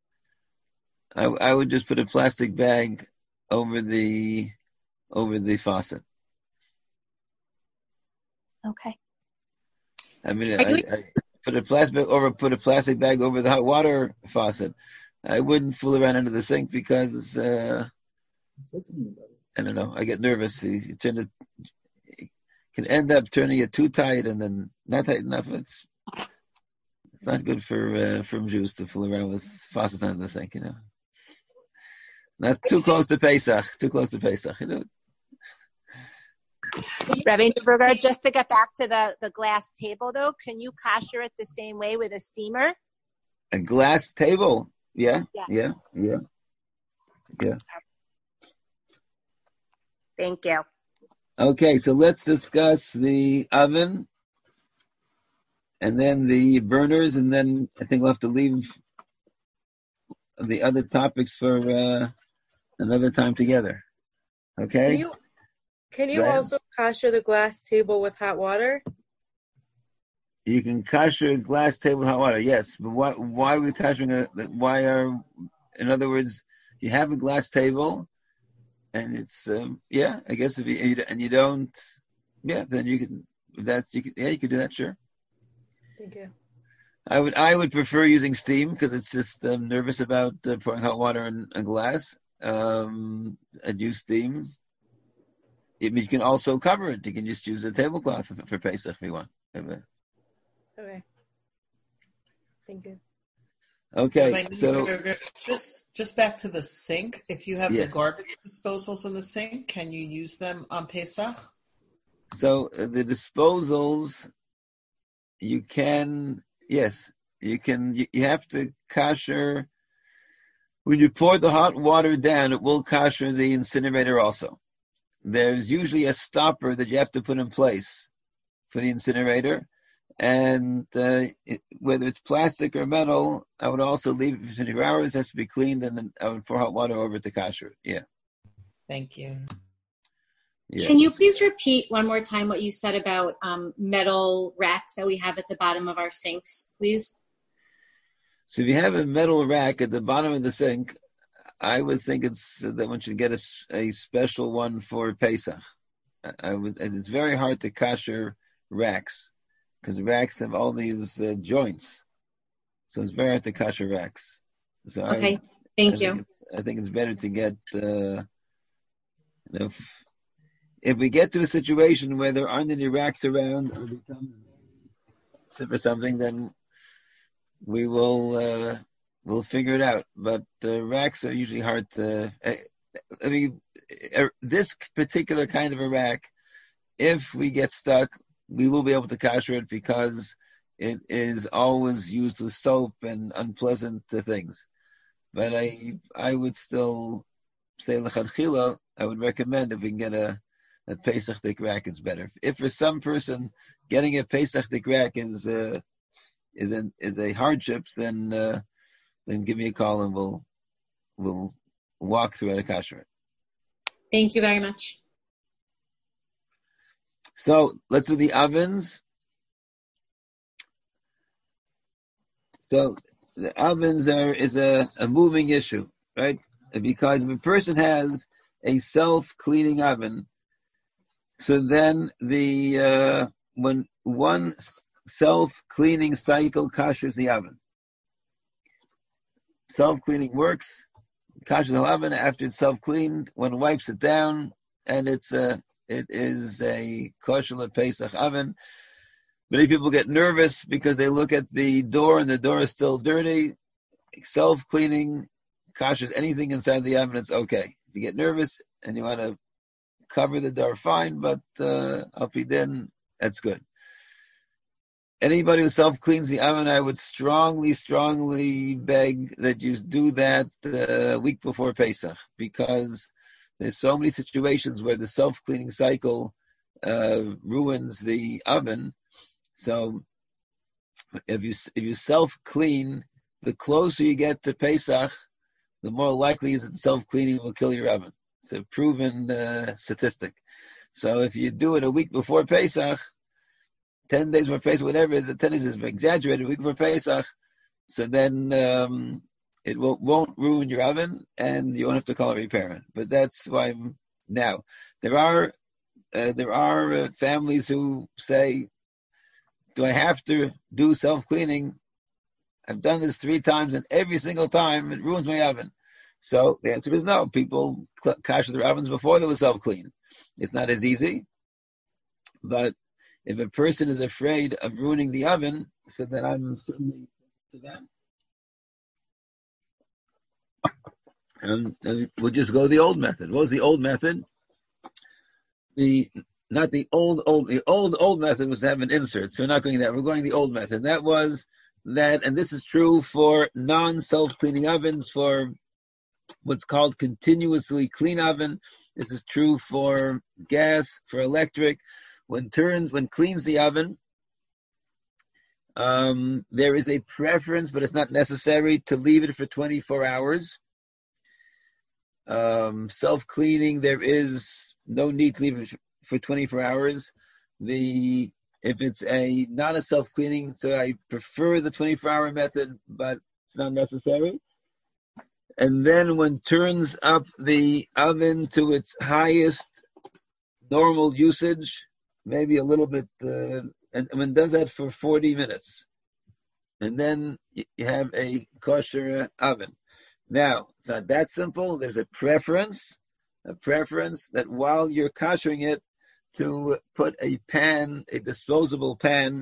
I would just put a plastic bag over the faucet. Okay. I mean, I put a plastic bag over the hot water faucet. I wouldn't fool around under the sink because I don't know. I get nervous. You can end up turning it too tight and then not tight enough. It's not good for Jews to fool around with faucets under the sink. Not too close to Pesach. Rabbi Neuberger, just to get back to the glass table, though, can you kosher it the same way with a steamer? A glass table? Yeah. Thank you. Okay, so let's discuss the oven and then the burners, and then I think we'll have to leave the other topics for another time together. Okay? Can you also kosher the glass table with hot water? You can kosher a glass table with hot water, yes. But why are we koshering in other words, you have a glass table, and it's I guess if you don't, then you can do that, sure. Thank you. I would prefer using steam because it's just nervous about pouring hot water in a glass. I'd use steam. You can also cover it. You can just use a tablecloth for Pesach if you want. Okay. Thank you. Okay, so just back to the sink. If you have yeah. the garbage disposals in the sink, can you use them on Pesach? So the disposals, you can, yes, you can. You have to kasher. When you pour the hot water down, it will kasher the incinerator also. There's usually a stopper that you have to put in place for the incinerator. And whether it's plastic or metal, I would also leave it for 24 hours. It has to be cleaned, and then I would pour hot water over it to kasher. Yeah. Thank you. Yeah. Can you please repeat one more time what you said about metal racks that we have at the bottom of our sinks, please? So if you have a metal rack at the bottom of the sink, I would think it's that one should get a special one for Pesach. And it's very hard to kasher racks, because racks have all these joints. So it's very hard to kasher racks. So okay, thank you. I think it's better to get, if we get to a situation where there aren't any racks around or become for something, then we will we'll figure it out. But racks are usually hard to, this particular kind of a rack, if we get stuck, we will be able to kasher it because it is always used with soap and unpleasant things. But I would still say l'chadchila, I would recommend if we can get a Pesach dik rack, it's better. If for some person getting a Pesach dik rack is a hardship, then give me a call and we'll walk through how to kasher it. Thank you very much. So let's do the ovens. So the ovens is a moving issue, right? Because if a person has a self-cleaning oven, so then when one self-cleaning cycle kashers the oven. Self-cleaning works, kashers the oven. After it's self-cleaned, one wipes it down, and it is a kosher Pesach oven. Many people get nervous because they look at the door and the door is still dirty. Self-cleaning kashers anything inside the oven, it's okay. If you get nervous and you want to cover the door, fine, but alpidin, that's good. Anybody who self-cleans the oven, I would strongly beg that you do that a week before Pesach, because there's so many situations where the self-cleaning cycle ruins the oven. So if you self-clean, the closer you get to Pesach, the more likely is that self-cleaning will kill your oven. It's a proven statistic. So if you do it a week before Pesach, 10 days before Pesach, whatever it is, 10 days is exaggerated, a week before Pesach, so then it won't ruin your oven, and you won't have to call a repairman. But that's why now there are families who say, do I have to do self-cleaning? I've done this 3 times, and every single time it ruins my oven. So the answer is no. People kasher their ovens before they were self-clean. It's not as easy. But if a person is afraid of ruining the oven, so then I'm friendly to them. And we'll just go the old method. What was the old method? The old method was to have an insert. So we're not going that. We're going the old method. That was that, and this is true for non-self-cleaning ovens, for what's called continuously clean oven. This is true for gas, for electric. When cleans the oven, there is a preference, but it's not necessary to leave it for 24 hours. Self-cleaning, there is no need to leave it for 24 hours. If it's not a self-cleaning, so I prefer the 24-hour method, but it's not necessary. And then when turns up the oven to its highest normal usage, maybe a little bit, and does that for 40 minutes. and then you have a kosher oven. Now, it's not that simple. There's a preference that while you're koshering it, to put a disposable pan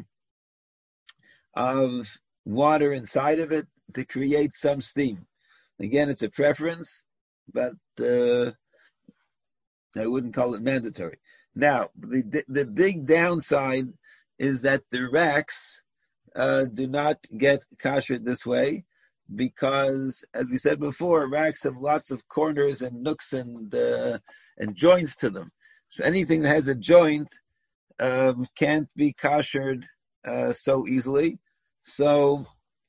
of water inside of it to create some steam. Again, it's a preference, but I wouldn't call it mandatory. Now, the big downside is that the racks do not get kosher this way, because, as we said before, racks have lots of corners and nooks and joints to them. So anything that has a joint can't be koshered so easily. So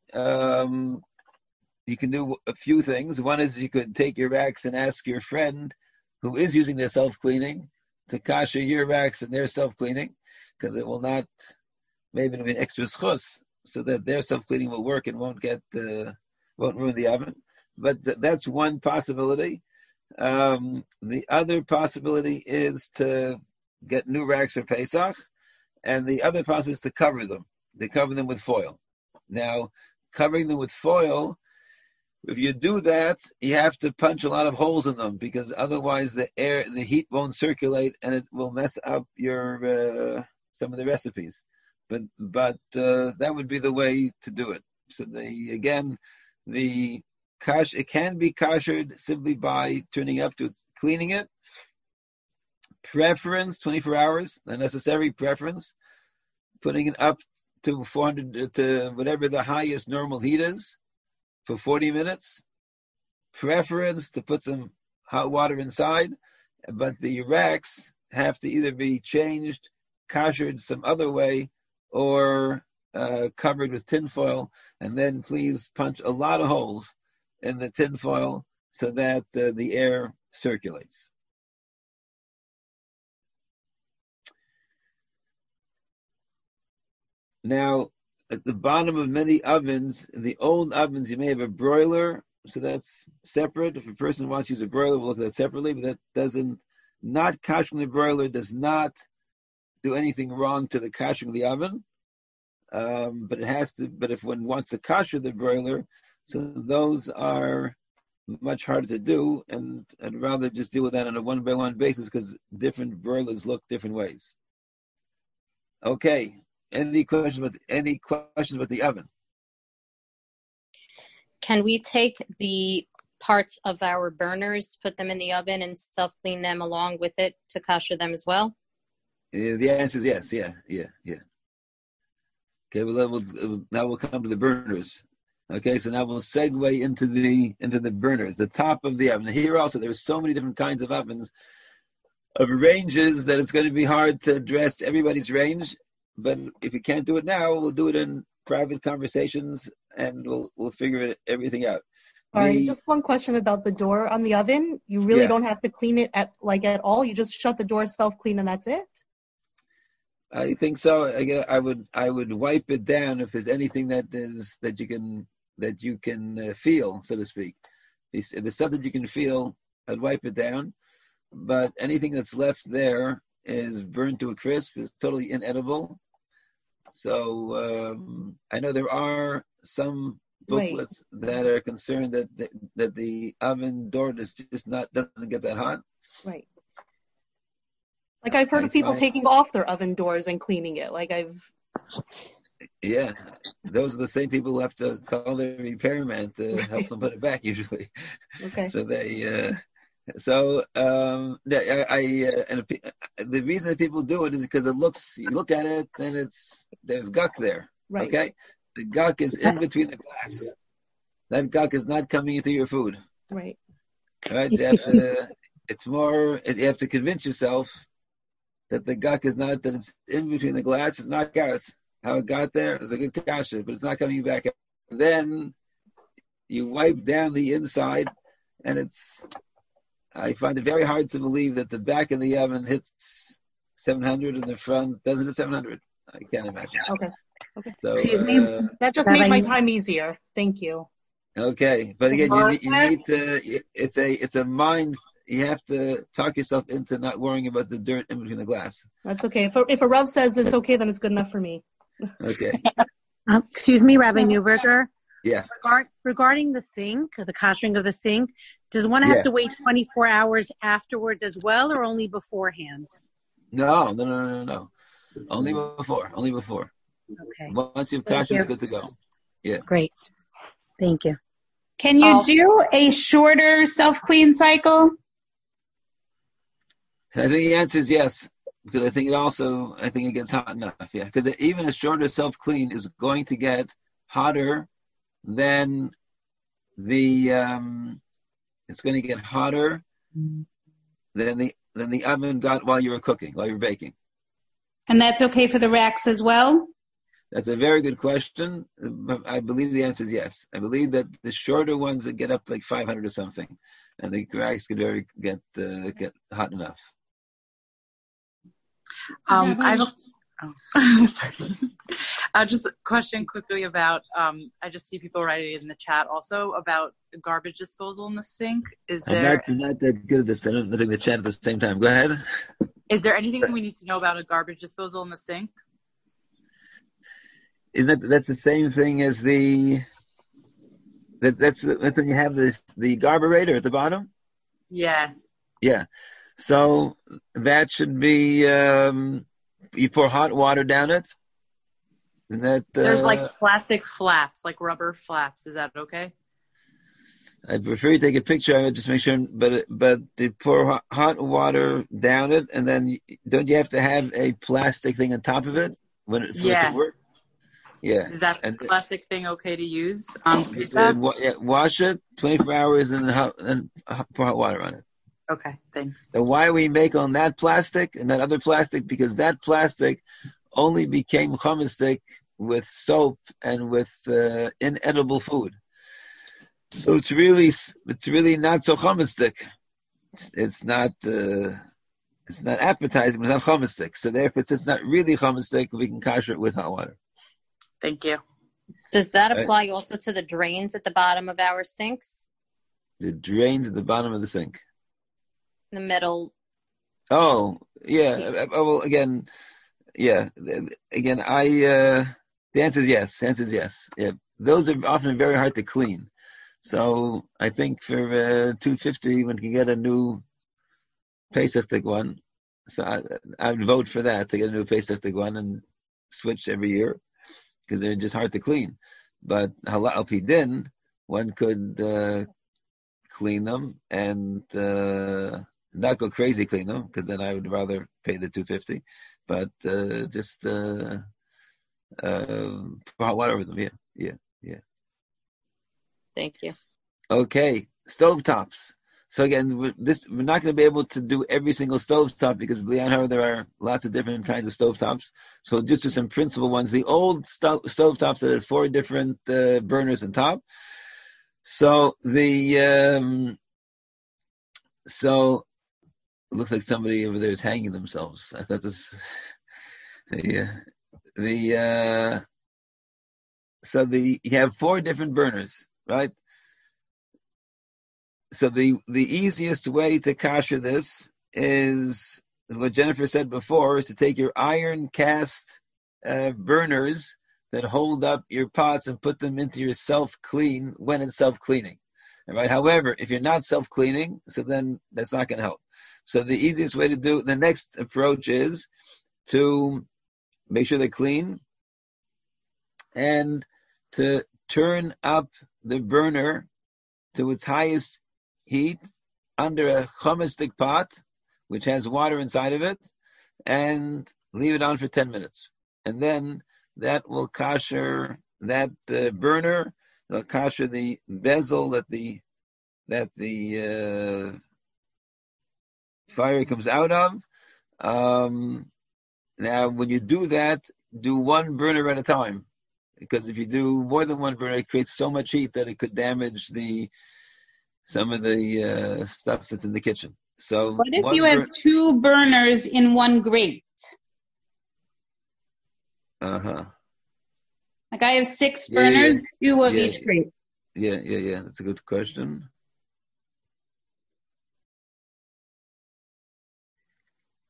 you can do a few things. One is you could take your racks and ask your friend who is using their self-cleaning to kosher your racks and their self-cleaning, because it will not, maybe it'll be an extra schus, so that their self-cleaning will work and won't ruin the oven. But that's one possibility. The other possibility is to get new racks for Pesach, and the other possibility is to cover them. They cover them with foil. Now, covering them with foil, if you do that, you have to punch a lot of holes in them, because otherwise the heat won't circulate, and it will mess up your some of the recipes. But that would be the way to do it. So it can be koshered simply by turning up to cleaning it. Preference 24 hours, the necessary preference. Putting it up to 400 to whatever the highest normal heat is for 40 minutes. Preference to put some hot water inside, but the racks have to either be changed, koshered some other way, or covered with tinfoil, and then please punch a lot of holes in the tinfoil so that the air circulates. Now, at the bottom of many ovens, in the old ovens, you may have a broiler, so that's separate. If a person wants to use a broiler, we'll look at that separately, but that doesn't, not koshering the broiler does not do anything wrong to the koshering of the oven. But if one wants to kosher the broiler, so those are much harder to do, and I'd rather just deal with that on a one-by-one basis, because different broilers look different ways. Okay, any questions about the oven? Can we take the parts of our burners, put them in the oven, and self-clean them along with it to kosher them as well? The answer is yes. Yeah. Okay, now we'll come to the burners. Okay, so now we'll segue into the burners, the top of the oven. Here also, there's so many different kinds of ovens, of ranges, that it's going to be hard to address everybody's range. But if you can't do it now, we'll do it in private conversations, and we'll figure everything out. All right, just one question about the door on the oven. You really don't have to clean it at all. You just shut the door, self-clean, and that's it? I think so. Again, I would wipe it down if there's anything that you can feel, so to speak. If there's something you can feel, I'd wipe it down. But anything that's left there is burned to a crisp. It's totally inedible. So I know there are some booklets that are concerned that the oven door doesn't get that hot. Right. Like I've heard of people taking off their oven doors and cleaning it. Yeah, those are the same people who have to call their repairman to help them put it back usually. Okay. So the reason that people do it is because you look at it and there's guck there. Right. Okay. The guck is in between the glass. That guck is not coming into your food. Right. Right. So you have to convince yourself that the guck is not, that it's in between the glass. It's not got how it got there. It's a good kasha, but it's not coming back. Then you wipe down the inside, and I find it very hard to believe that the back of the oven hits 700 and the front doesn't hit 700. I can't imagine. Okay. So, excuse me. That just made my time easier. Thank you. Okay, but again, you need to. It's a mind. You have to talk yourself into not worrying about the dirt in between the glass. That's okay. If a Rav says it's okay, then it's good enough for me. Okay. Excuse me, Rabbi Newberger. Yeah. Regarding the sink, or the koshering of the sink, does one have to wait 24 hours afterwards as well, or only beforehand? No. Only before. Okay. Once you've kosher, it's good to go. Yeah. Great. Thank you. Can you do a shorter self-clean cycle? I think the answer is yes, because I think it gets hot enough. Yeah, because even a shorter self-clean is going to get hotter than it's going to get hotter than the oven got while you were cooking, while you were baking. And that's okay for the racks as well? That's a very good question. I believe the answer is yes. I believe that the shorter ones that get up to like 500 or something, and the racks could get hot enough. I have just a question quickly about, I just see people writing in the chat also about garbage disposal in the sink. I'm not that good at this. I don't look at the chat at the same time. Go ahead. Is there anything we need to know about a garbage disposal in the sink? That's the same thing as that's when you have the garburator at the bottom? Yeah. Yeah. So that should be, you pour hot water down it. And that, there's like plastic flaps, like rubber flaps. Is that okay? I prefer you take a picture of it, just make sure, but you pour hot water down it, and then don't you have to have a plastic thing on top of it for it to work? Yeah. Is that plastic thing okay to use? Wash it 24 hours and pour hot water on it. Okay, thanks. And why we make on that plastic and that other plastic? Because that plastic only became chomistic with soap and with inedible food. So it's really not so chomistic. It's not appetizing, but it's not chomistic. So therefore, since it's not really chomistic, we can kosher it with hot water. Thank you. Does that apply also to the drains at the bottom of our sinks? The drains at the bottom of the sink. The middle. Oh, yeah. Well, again, yeah. Again, the answer is yes. The answer is yes. Yeah. Those are often very hard to clean. So I think for $250, one can get a new Pesach one. So I would vote for that, to get a new Pesach one and switch every year, because they're just hard to clean. But halal pidin, one could clean them and not go crazy clean them, because then I would rather pay the $250. But just pour hot water over them. Yeah. Thank you. Okay, stovetops. So again, we're not going to be able to do every single stovetop, because there are lots of different kinds of stovetops. So just do some principal ones. The old stovetops that had 4 different burners on top. So it looks like somebody over there is hanging themselves. I thought this. You have 4 different burners, right? So the easiest way to kosher this is what Jennifer said before, is to take your iron cast burners that hold up your pots and put them into your self-clean when it's self-cleaning. Right? However, if you're not self-cleaning, so then that's not going to help. So the easiest way to do the next approach is to make sure they're clean and to turn up the burner to its highest heat under a chomistic pot, which has water inside of it, and leave it on for 10 minutes. And then that will kosher that burner, it'll kosher the bezel that the fire comes out of. Now, when you do that, do one burner at a time, because if you do more than one burner, it creates so much heat that it could damage some of the stuff that's in the kitchen. So what if you have 2 burners in one grate? Like I have 6 burners, 2 of each grate. Yeah. That's a good question.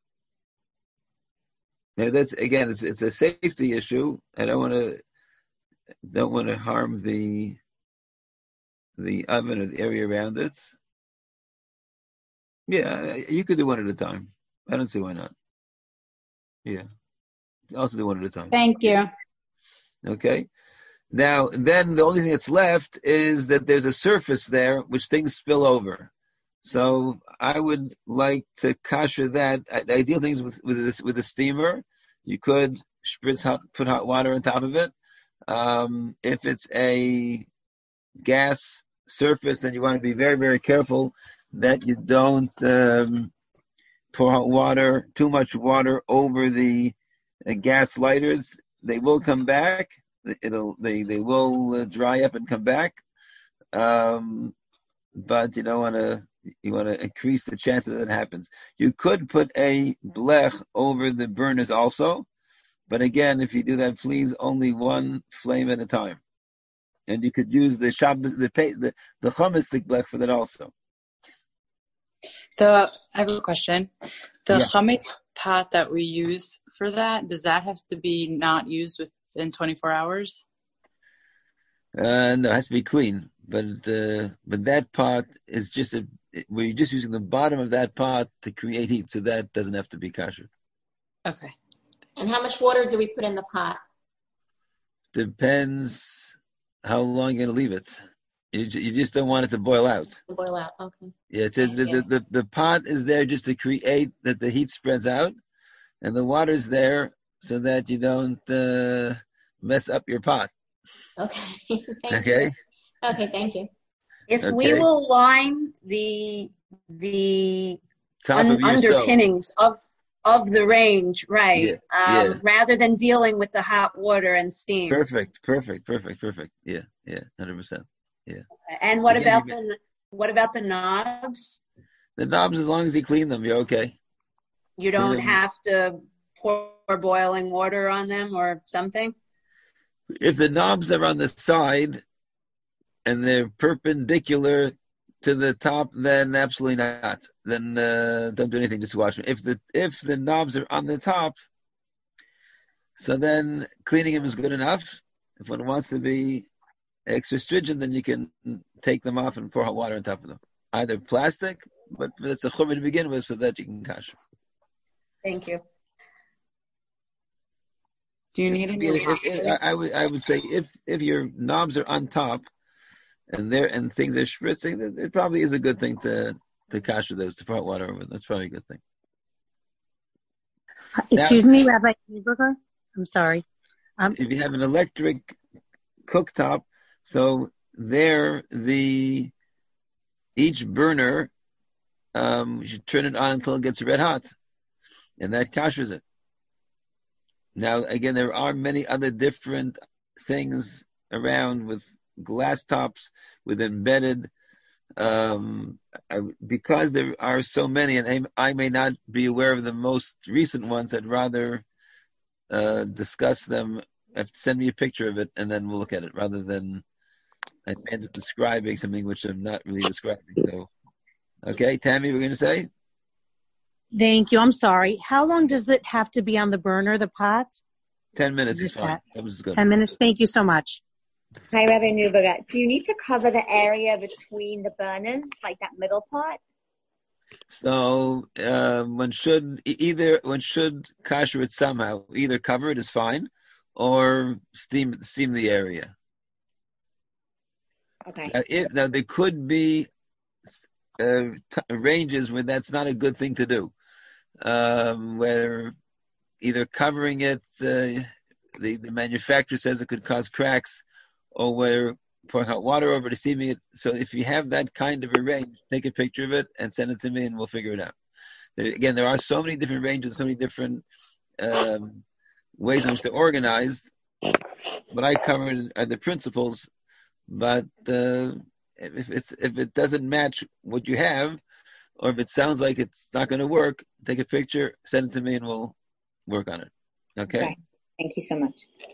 Now that's, again, it's a safety issue. I don't want to, don't want to harm the oven or the area around it. Yeah, you could do one at a time. I don't see why not. Yeah, also do one at a time. Thank you. Okay. Now, then the only thing that's left is that there's a surface there which things spill over. So I would like to kasher that. The ideal thing is with a steamer. You could put hot water on top of it. If it's a gas surface, then you want to be very, very careful that you don't pour hot water, too much water over the gas lighters. They will come back. They will dry up and come back. But you don't want to. You want to increase the chances that it happens. You could put a blech over the burners also, but again, if you do that, please only one flame at a time. And you could use the chametz stick blech for that also. I have a question. The Yeah. chametz pot that we use for that, does that have to be not used within 24 hours? No, it has to be clean. But that pot is we're just using the bottom of that pot to create heat, so that doesn't have to be kosher. Okay. And how much water do we put in the pot? Depends how long you're going to leave it. You just don't want it to boil out. Boil out, okay. Yeah, the pot is there just to create that the heat spreads out, and the water's there so that you don't mess up your pot. Okay. Okay. Okay, thank you. If we will line the Top of your underpinnings of the range, right? Yeah. Rather than dealing with the hot water and steam. Perfect. Yeah, 100%. Yeah. And what about the knobs? The knobs, as long as you clean them, you're okay. You don't have to pour boiling water on them or something? If the knobs are on the side and they're perpendicular to the top, then absolutely not. Then don't do anything, just wash them. If the knobs are on the top, so then cleaning them is good enough. If one wants to be extra stringent, then you can take them off and pour hot water on top of them. Either plastic, but it's a chumrah to begin with, so that you can kasher. Thank you. Do you need any? I would say if your knobs are on top and things are spritzing, then it probably is a good thing to kasher those, to pour hot water over them. That's probably a good thing. Excuse me, Rabbi Nieberger? I'm sorry. If you have an electric cooktop, so there each burner you should turn it on until it gets red hot, and that kashers it. Now, again, there are many other different things around with glass tops, with embedded, because there are so many, and I may not be aware of the most recent ones. I'd rather discuss them. Send me a picture of it, and then we'll look at it, rather than I end up describing something which I'm not really describing. So, okay, Tammy, we're going to say? Thank you. I'm sorry. How long does it have to be on the burner, the pot? 10 minutes is fine. That was good. 10 minutes. Thank you so much. Hi, Rabbi Neuberger. Do you need to cover the area between the burners, like that middle part? So one should kasher it somehow. Either cover it is fine, or steam the area. Okay. Now there could be ranges where that's not a good thing to do, where either covering it, the manufacturer says it could cause cracks, or where pouring hot water over to steaming it. So if you have that kind of a range, take a picture of it and send it to me, and we'll figure it out. Again, there are so many different ranges, so many different ways in which they're organized. What I covered are the principles, but if it doesn't match what you have, or if it sounds like it's not going to work, take a picture, send it to me, and we'll work on it. Okay? Right. Thank you so much.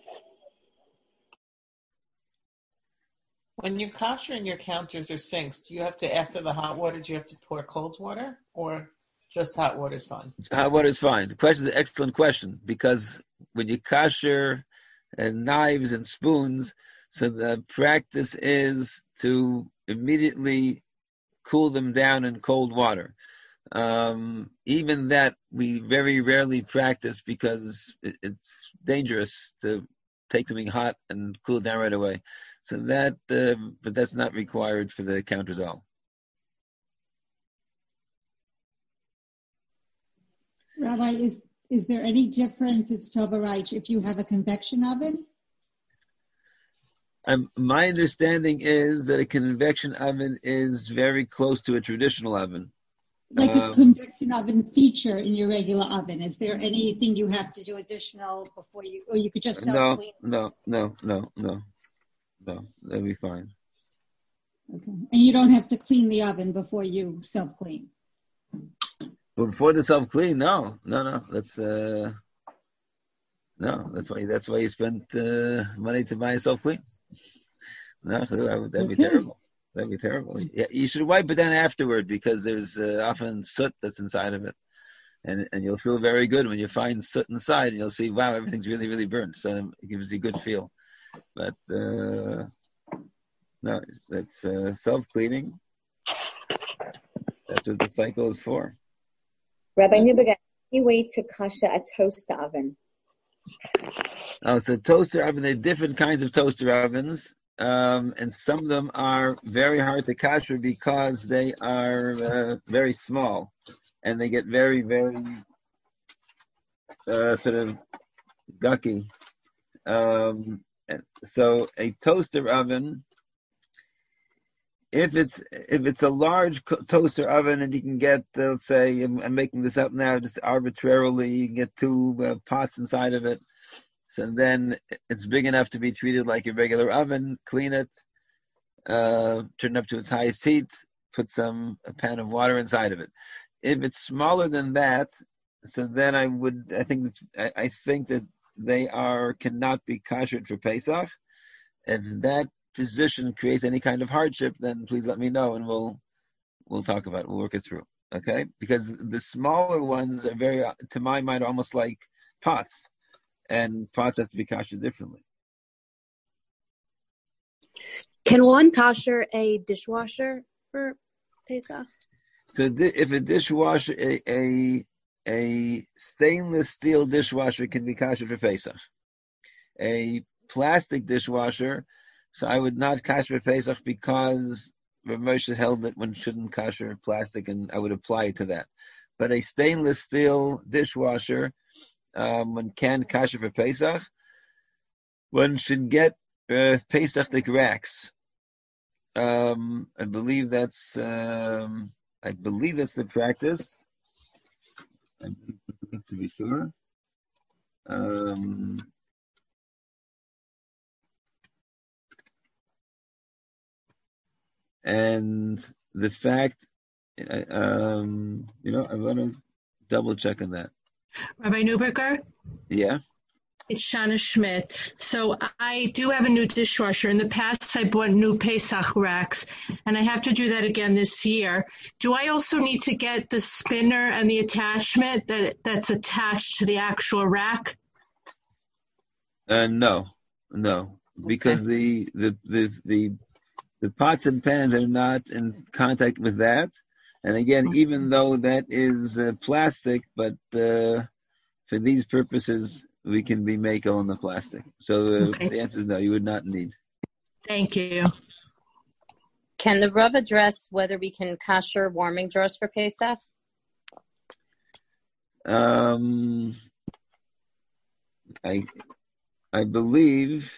When you're koshering your counters or sinks, do you have to, after the hot water, do you have to pour cold water, or just hot water is fine? Hot water is fine. The question is an excellent question, because when you kasher and knives and spoons. So the practice is to immediately cool them down in cold water. Even that we very rarely practice because it's dangerous to take something hot and cool it down right away. So that, but that's not required for the counters all. Rabbi, is there any difference, it's Tova Reich, if you have a convection oven? My understanding is that a convection oven is very close to a traditional oven. Like a convection oven feature in your regular oven. Is there anything you have to do additional before you, or you could just self-clean? No. That'd be fine. Okay. And you don't have to clean the oven before you self-clean? Before the self-clean, no. That's that's why you spent money to buy a self-clean. No, that'd be terrible. That'd be terrible. Yeah, you should wipe it down afterward because there's often soot that's inside of it, and you'll feel very good when you find soot inside, and you'll see, wow, everything's really, really burnt. So it gives you a good feel. But no, that's self-cleaning. That's what the cycle is for. Rabbi Neuberger, any way to kasha a toaster oven? Oh, so toaster oven, there are different kinds of toaster ovens. And some of them are very hard to kasher because they are very small and they get very, very sort of gucky. So a toaster oven, if it's a large toaster oven and you can get, let's say, I'm making this up now, just arbitrarily, you can get 2 pots inside of it. So then it's big enough to be treated like a regular oven, clean it, turn it up to its highest heat, put a pan of water inside of it. If it's smaller than that, so then I think that they cannot be kashered for Pesach. If that position creates any kind of hardship, then please let me know and we'll talk about it. We'll work it through. Okay? Because the smaller ones are very, to my mind, almost like pots. And pots have to be kasher differently. Can one kasher a dishwasher for Pesach? So if a dishwasher, a stainless steel dishwasher can be kasher for Pesach. A plastic dishwasher, so I would not kasher for Pesach because Rav Moshe held that one shouldn't kasher plastic, and I would apply it to that. But a stainless steel dishwasher, one can kasher for Pesach. One should get Pesach racks. I believe that's the practice. To be sure. And the fact, I want to double check on that. Rabbi Neuberger? Yeah. It's Shana Schmidt. So I do have a new dishwasher. In the past, I bought new Pesach racks, and I have to do that again this year. Do I also need to get the spinner and the attachment that's attached to the actual rack? No, because the pots and pans are not in contact with that. And again, even though that is plastic, but for these purposes, we can be makel on the plastic. So the answer is no, you would not need. Thank you. Can the Rav address whether we can kasher warming drawers for Pesach? I believe.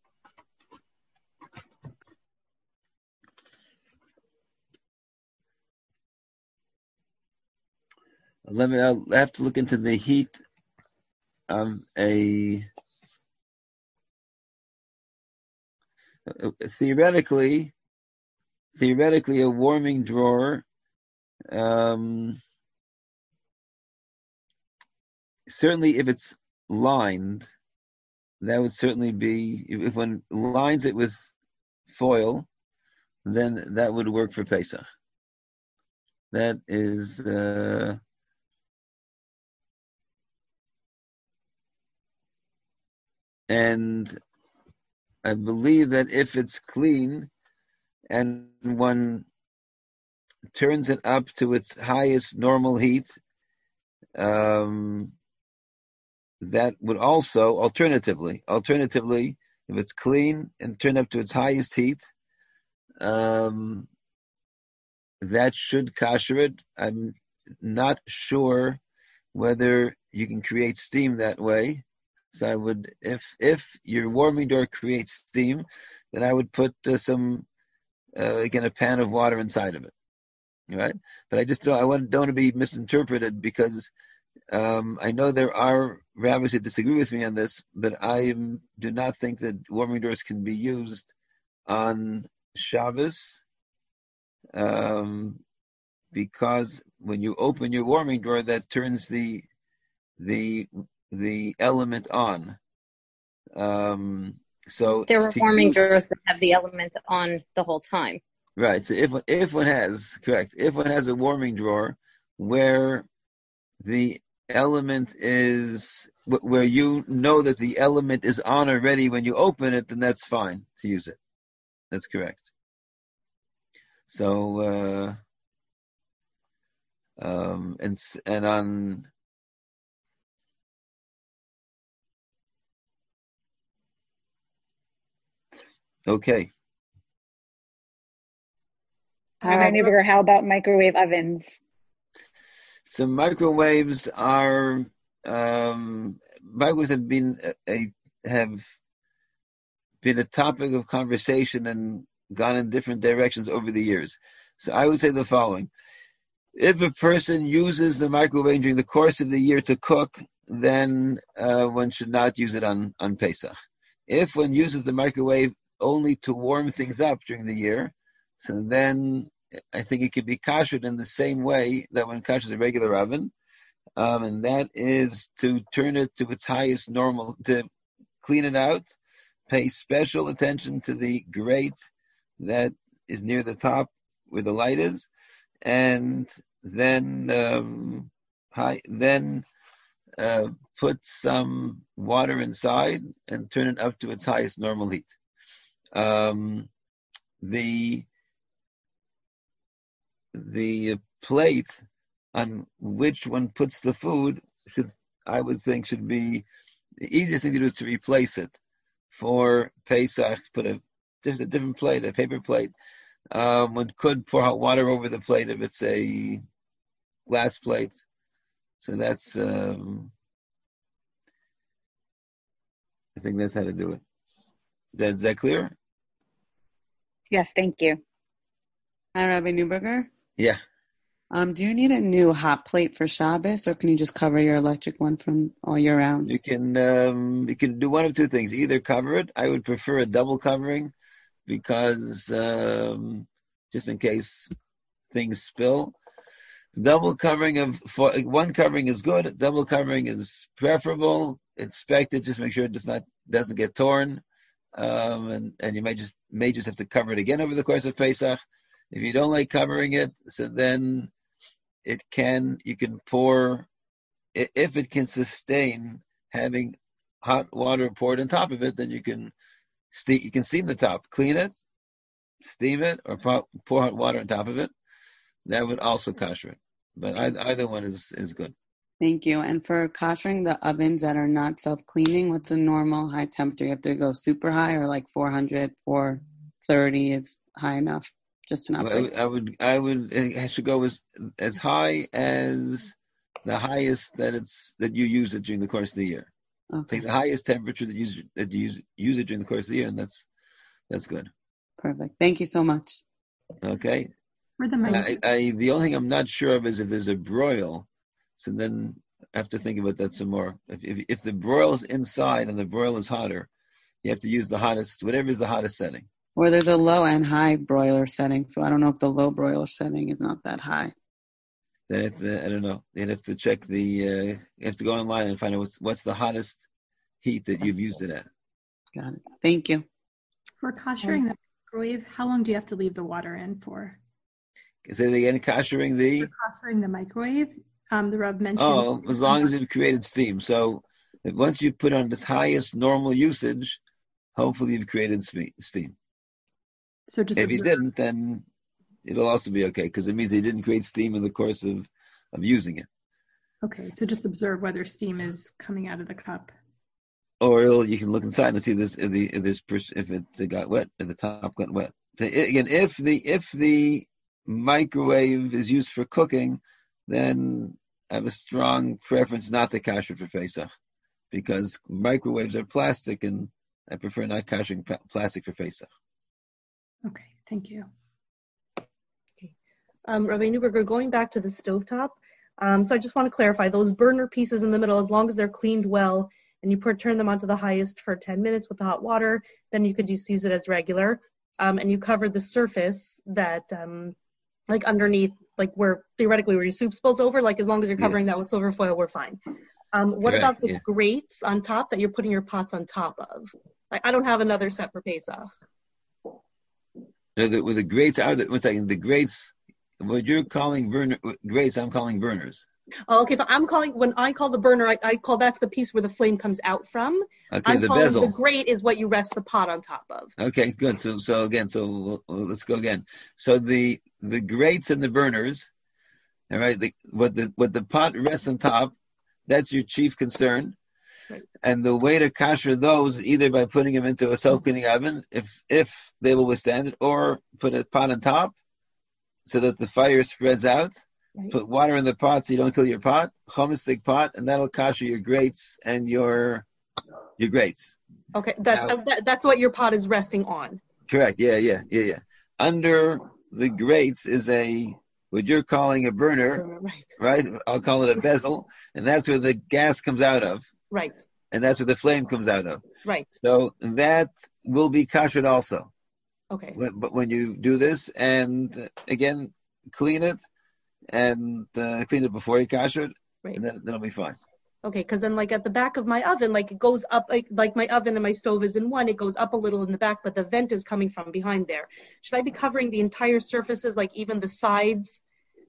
I'll have to look into the heat of theoretically a warming drawer, certainly if it's lined, that would certainly be, if one lines it with foil, then that would work for Pesach. That is And I believe that if it's clean and one turns it up to its highest normal heat, that would also, alternatively, if it's clean and turned up to its highest heat, that should kosher it. I'm not sure whether you can create steam that way. So I would, if your warming door creates steam, then I would put again, a pan of water inside of it, right? But I don't want to be misinterpreted, because I know there are rabbis who disagree with me on this, but I do not think that warming doors can be used on Shabbos, because when you open your warming door, that turns the element on. So there are warming drawers that have the element on the whole time. Right. So if one has a warming drawer where the element is, where you know that the element is on already when you open it, then that's fine to use it. That's correct. So and on okay. Rabbi Newberger, how about microwave ovens? So microwaves are microwaves have been a topic of conversation and gone in different directions over the years. So I would say the following: if a person uses the microwave during the course of the year to cook, then one should not use it on Pesach. If one uses the microwave only to warm things up during the year, so then I think it can be kashered in the same way that one kashers a regular oven, and that is to turn it to its highest normal, to clean it out, pay special attention to the grate that is near the top where the light is, and then put some water inside and turn it up to its highest normal heat. The plate on which one puts the food I would think should be the easiest thing to do is to replace it for Pesach. Put just a different plate, a paper plate. One could pour hot water over the plate if it's a glass plate. So that's I think that's how to do it. Is that clear? Yes, thank you. Hi, Rabbi Newberger. Yeah. Do you need a new hot plate for Shabbos, or can you just cover your electric one from all year round? You can do one of two things. Either cover it. I would prefer a double covering, because just in case things spill. Double covering one covering is good. Double covering is preferable. Inspect it. Just make sure it doesn't get torn. And you may just have to cover it again over the course of Pesach. If you don't like covering it, so then you can pour, if it can sustain having hot water poured on top of it, then you can steam the top, clean it, steam it, or pour hot water on top of it. That would also kosher it. But either one is good. Thank you. And for koshering the ovens that are not self-cleaning, what's the normal high temperature? You have to go super high, or like 400, 430 is high enough? Just to not break. It should go as high as the highest that you use it during the course of the year. Okay. Take the highest temperature that you use it during the course of the year, and that's good. Perfect. Thank you so much. Okay. For the the only thing I'm not sure of is if there's a broil. So then I have to think about that some more. If the broil is inside and the broil is hotter, you have to use the hottest, whatever is the hottest setting. Or there's a low and high broiler setting, so I don't know if the low broiler setting is not that high. Then I don't know. You'd have to check you have to go online and find out what's the hottest heat that you've used it at. Got it. Thank you. For koshering the microwave, how long do you have to leave the water in for? Say it again, koshering For koshering the microwave, the Rav mentioned. Oh, as long as it created steam. So Once you put on this highest normal usage, hopefully you've created steam. So just if you didn't, then it'll also be okay, because it means you didn't create steam in the course of using it. Okay, so just observe whether steam is coming out of the cup. Or you can look inside and see this if it got wet, if the top got wet. Again, if the microwave is used for cooking, then I have a strong preference not to kasher for Pesach, because microwaves are plastic, and I prefer not kashering plastic for Pesach. Okay, thank you. Rabbi Neuberger, going back to the stovetop, so I just want to clarify, those burner pieces in the middle, as long as they're cleaned well and you turn them onto the highest for 10 minutes with the hot water, then you could just use it as regular. And you cover the surface that, like underneath, like where theoretically where your soup spills over, like as long as you're covering that with silver foil, we're fine. What about the grates on top that you're putting your pots on top of? Like, I don't have another set for Pesach. With the grates, the grates, what you're calling grates, I'm calling burners. Oh, okay. So when I call the burner, I call that's the piece where the flame comes out from. Okay, I'm the calling bezel. The grate is what you rest the pot on top of. Okay, good. So let's go again. So the grates and the burners, all right. What the pot rests on top, that's your chief concern. Right. And the way to kasher those, either by putting them into a self-cleaning oven, if they will withstand it, or put a pot on top so that the fire spreads out. Right. Put water in the pot so you don't kill your pot, hummus stick pot, and that'll kasher your grates and your grates. Okay, that's what your pot is resting on. Correct. Yeah. Under the grates is what you're calling a burner, right? I'll call it a bezel, and that's where the gas comes out of. Right. And that's where the flame comes out of. Right. So that will be kashered also. Okay. But when you do this, and again, clean it, and clean it before you kasher it, right. And then it'll be fine. Okay, because then like at the back of my oven, like it goes up, like my oven and my stove is in one, it goes up a little in the back, but the vent is coming from behind there. Should I be covering the entire surfaces, like even the sides?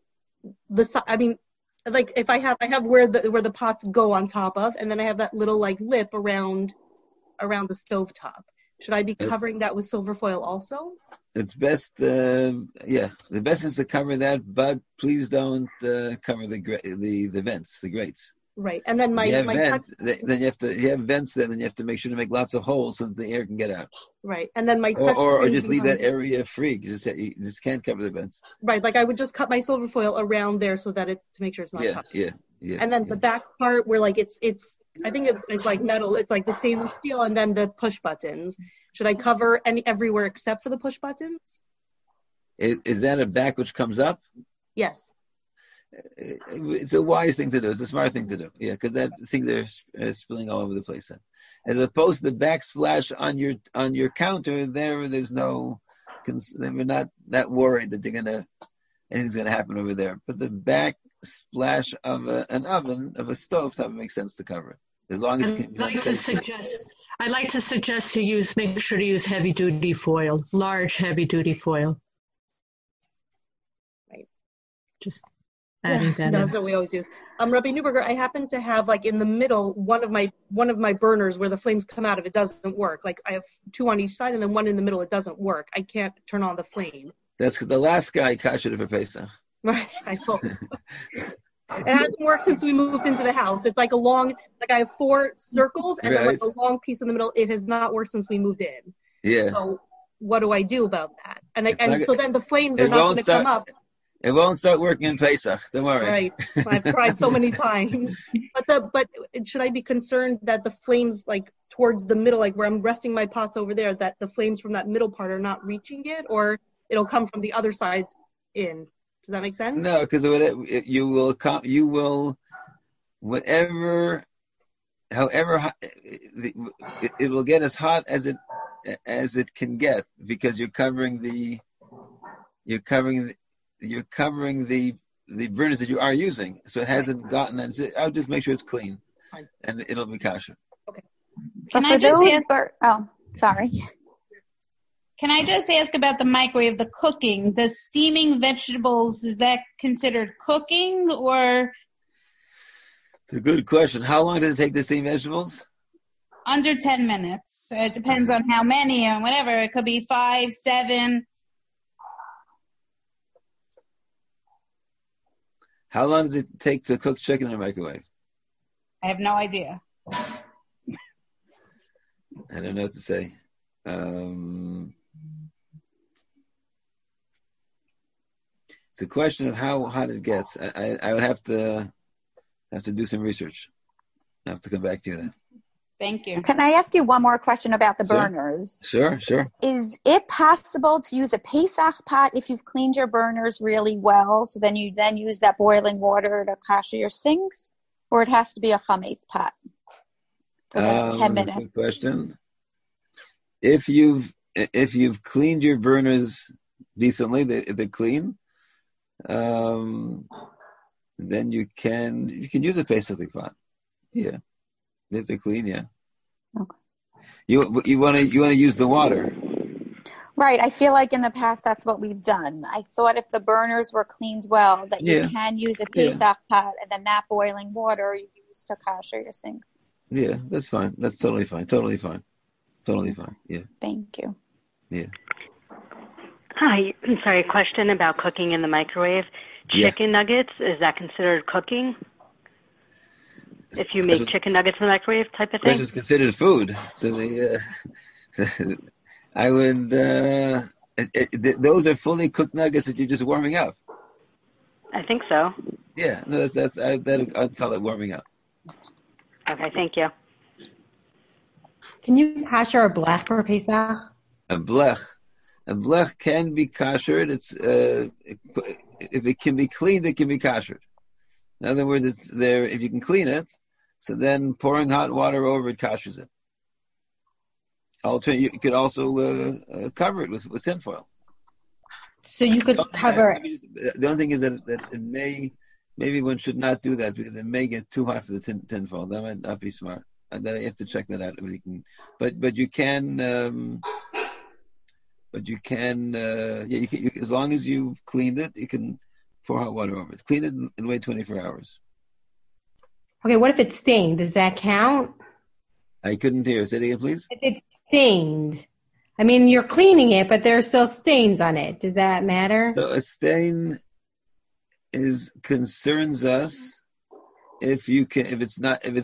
I mean, like if I have where the pots go on top of, and then I have that little like lip around the stove top. Should I be covering that with silver foil also? It's best, the best is to cover that, but please don't cover the vents, the grates. Right, and then then you have vents there, then you have to make sure to make lots of holes so that the air can get out. Right, and then my touch or just leave that area free. You just can't cover the vents. Right, like I would just cut my silver foil around there so that it's to make sure it's not covered. Yeah. And then the back part where like it's I think it's like metal. It's like the stainless steel, and then the push buttons. Should I cover everywhere except for the push buttons? Is that a back which comes up? Yes. It's a wise thing to do. It's a smart thing to do. Yeah, because that things are spilling all over the place. Then. As opposed to the backsplash on your counter, there's no. We're not that worried that anything's gonna happen over there. But the backsplash of an oven, of a stove top, makes sense to cover it. As long as I'd like to suggest make sure to use heavy duty foil, large heavy duty foil. Right. Just adding that. That's what we always use. Rabbi Neuberger, I happen to have like in the middle one of my burners where the flames come out of. It doesn't work. Like I have two on each side and then one in the middle. It doesn't work. I can't turn on the flame. That's the last guy kashed it for Pesach. Right. I hope. It hasn't worked since we moved into the house. It's like I have 4 circles and then like a long piece in the middle. It has not worked since we moved in. Yeah. So what do I do about that? So then the flames are not going to come up. It won't start working in Pesach. Don't worry. Right. I've tried so many times. But should I be concerned that the flames like towards the middle, like where I'm resting my pots over there, that the flames from that middle part are not reaching it, or it'll come from the other sides in? Does that make sense? No, because you will, however hot, it will get as hot as it can get, because you're covering the burners that you are using, so it hasn't gotten. I'll just make sure it's clean, and it'll be kosher. Okay. But for those, sorry. Can I just ask about the microwave, the cooking? The steaming vegetables, is that considered cooking, or? It's a good question. How long does it take to steam vegetables? Under 10 minutes. It depends on how many and whatever. It could be 5, 7. How long does it take to cook chicken in a microwave? I have no idea. I don't know what to say. It's a question of how hot it gets. I would have to do some research. I have to come back to you then. Thank you. Can I ask you one more question about the burners? Sure. Is it possible to use a Pesach pot if you've cleaned your burners really well, so then you use that boiling water to kasher your sinks? Or it has to be a chametz pot for the 10 minutes? Good question. If you've cleaned your burners decently, they're clean, then you can use a Pesach pot. Yeah. If they're clean, yeah. Okay. You want to use the water. Right. I feel like in the past that's what we've done. I thought if the burners were cleaned well, that you can use a Pesach pot, and then that boiling water you use to kasher your sink. Yeah, that's fine. That's totally fine. Yeah. Thank you. Yeah. Hi. I'm sorry. Question about cooking in the microwave. Chicken nuggets, is that considered cooking? If you make chicken nuggets in the microwave type of thing? This is considered food. So I would, those are fully cooked nuggets that you're just warming up. I think so. Yeah, no, I'd call it warming up. Okay, thank you. Can you kasher a blech for Pesach? A blech can be kashered. It's if it can be cleaned, it can be kashered. In other words, it's there. If you can clean it, so then pouring hot water over it kashers it. You could also cover it with tinfoil. So you could cover it. The only thing is that it maybe one should not do that because it may get too hot for the tinfoil. That might not be smart. And then you have to check that out if you can. But you can. You can as long as you've cleaned it, you can pour hot water over it. Clean it and wait 24 hours. Okay, what if it's stained? Does that count? I couldn't hear. Say it again, please. If it's stained. I mean, you're cleaning it, but there are still stains on it. Does that matter? So a stain concerns us if it's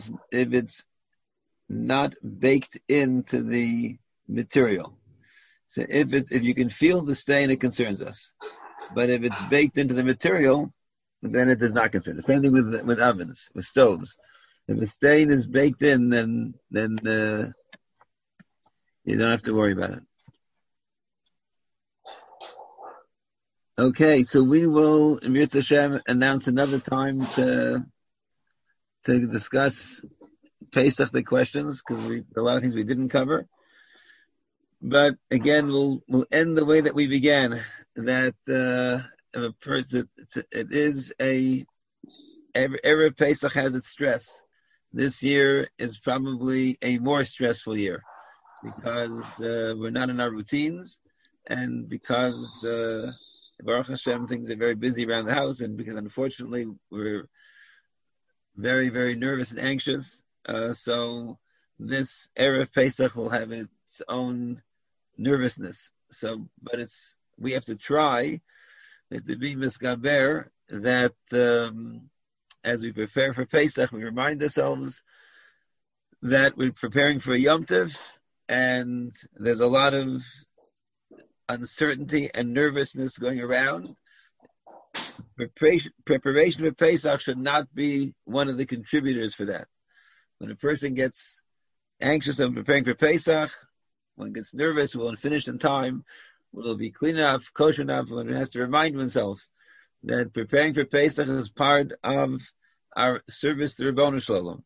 not baked into the material. So if you can feel the stain, it concerns us. But if it's baked into the material, then it does not concern us. Same thing with ovens, with stoves. If a stain is baked in, then you don't have to worry about it. Okay, so we will, in Mirza Hashem, announce another time to discuss Pesach, the questions, because a lot of things we didn't cover. But again, we'll end the way that we began. That every Pesach has its stress. This year is probably a more stressful year because we're not in our routines, and because Baruch Hashem, things are very busy around the house, and because unfortunately we're very, very nervous and anxious. So this Erev Pesach will have its own nervousness. But we have to try to be misgaber that as we prepare for Pesach, we remind ourselves that we're preparing for a Yom Tov, and there's a lot of uncertainty and nervousness going around. Preparation for Pesach should not be one of the contributors for that. When a person gets anxious and preparing for Pesach, one gets nervous, will it finish in time? Will it be clean enough, kosher enough? One has to remind oneself that preparing for Pesach is part of our service to Ribono Shalom.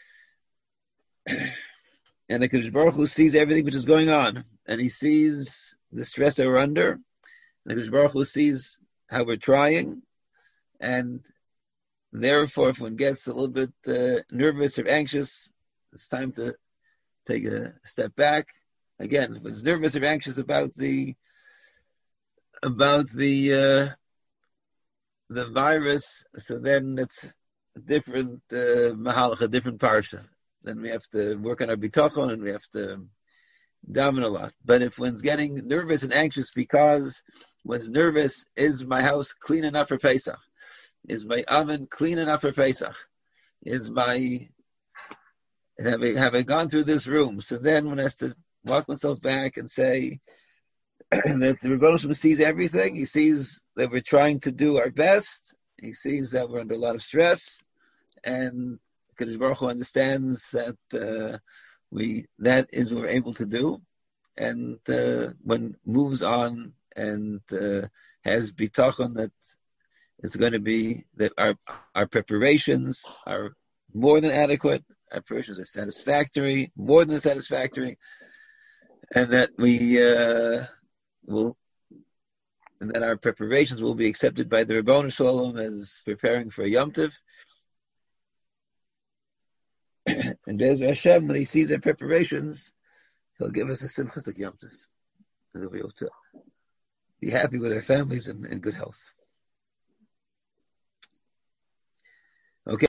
And the Kadosh Baruch Hu sees everything which is going on, and he sees the stress that we're under. And the Kadosh Baruch Hu sees how we're trying, and therefore, if one gets a little bit nervous or anxious, it's time to take a step back. Again, if it's nervous or anxious about the virus, so then different mahalach, a different parsha. Then we have to work on our bitachon and we have to daven a lot. But if one's getting nervous and anxious because one's nervous, is my house clean enough for Pesach? Is my oven clean enough for Pesach? Have I gone through this room? So then one has to walk oneself back and say that the Rebbeinu Shalom sees everything. He sees that we're trying to do our best. He sees that we're under a lot of stress, and Kadosh Baruch Hu understands that that is what we're able to do, and one moves on and has bitachon that it's going to be that our preparations are more than adequate. Our preparations are satisfactory, more than satisfactory, and that we will. And that our preparations will be accepted by the Rebbeinu Shalom as preparing for a Yom Tov. And Be'ezer Hashem, when He sees our preparations, He'll give us a simchas like Yom Tov. And we'll be able to be happy with our families and in good health.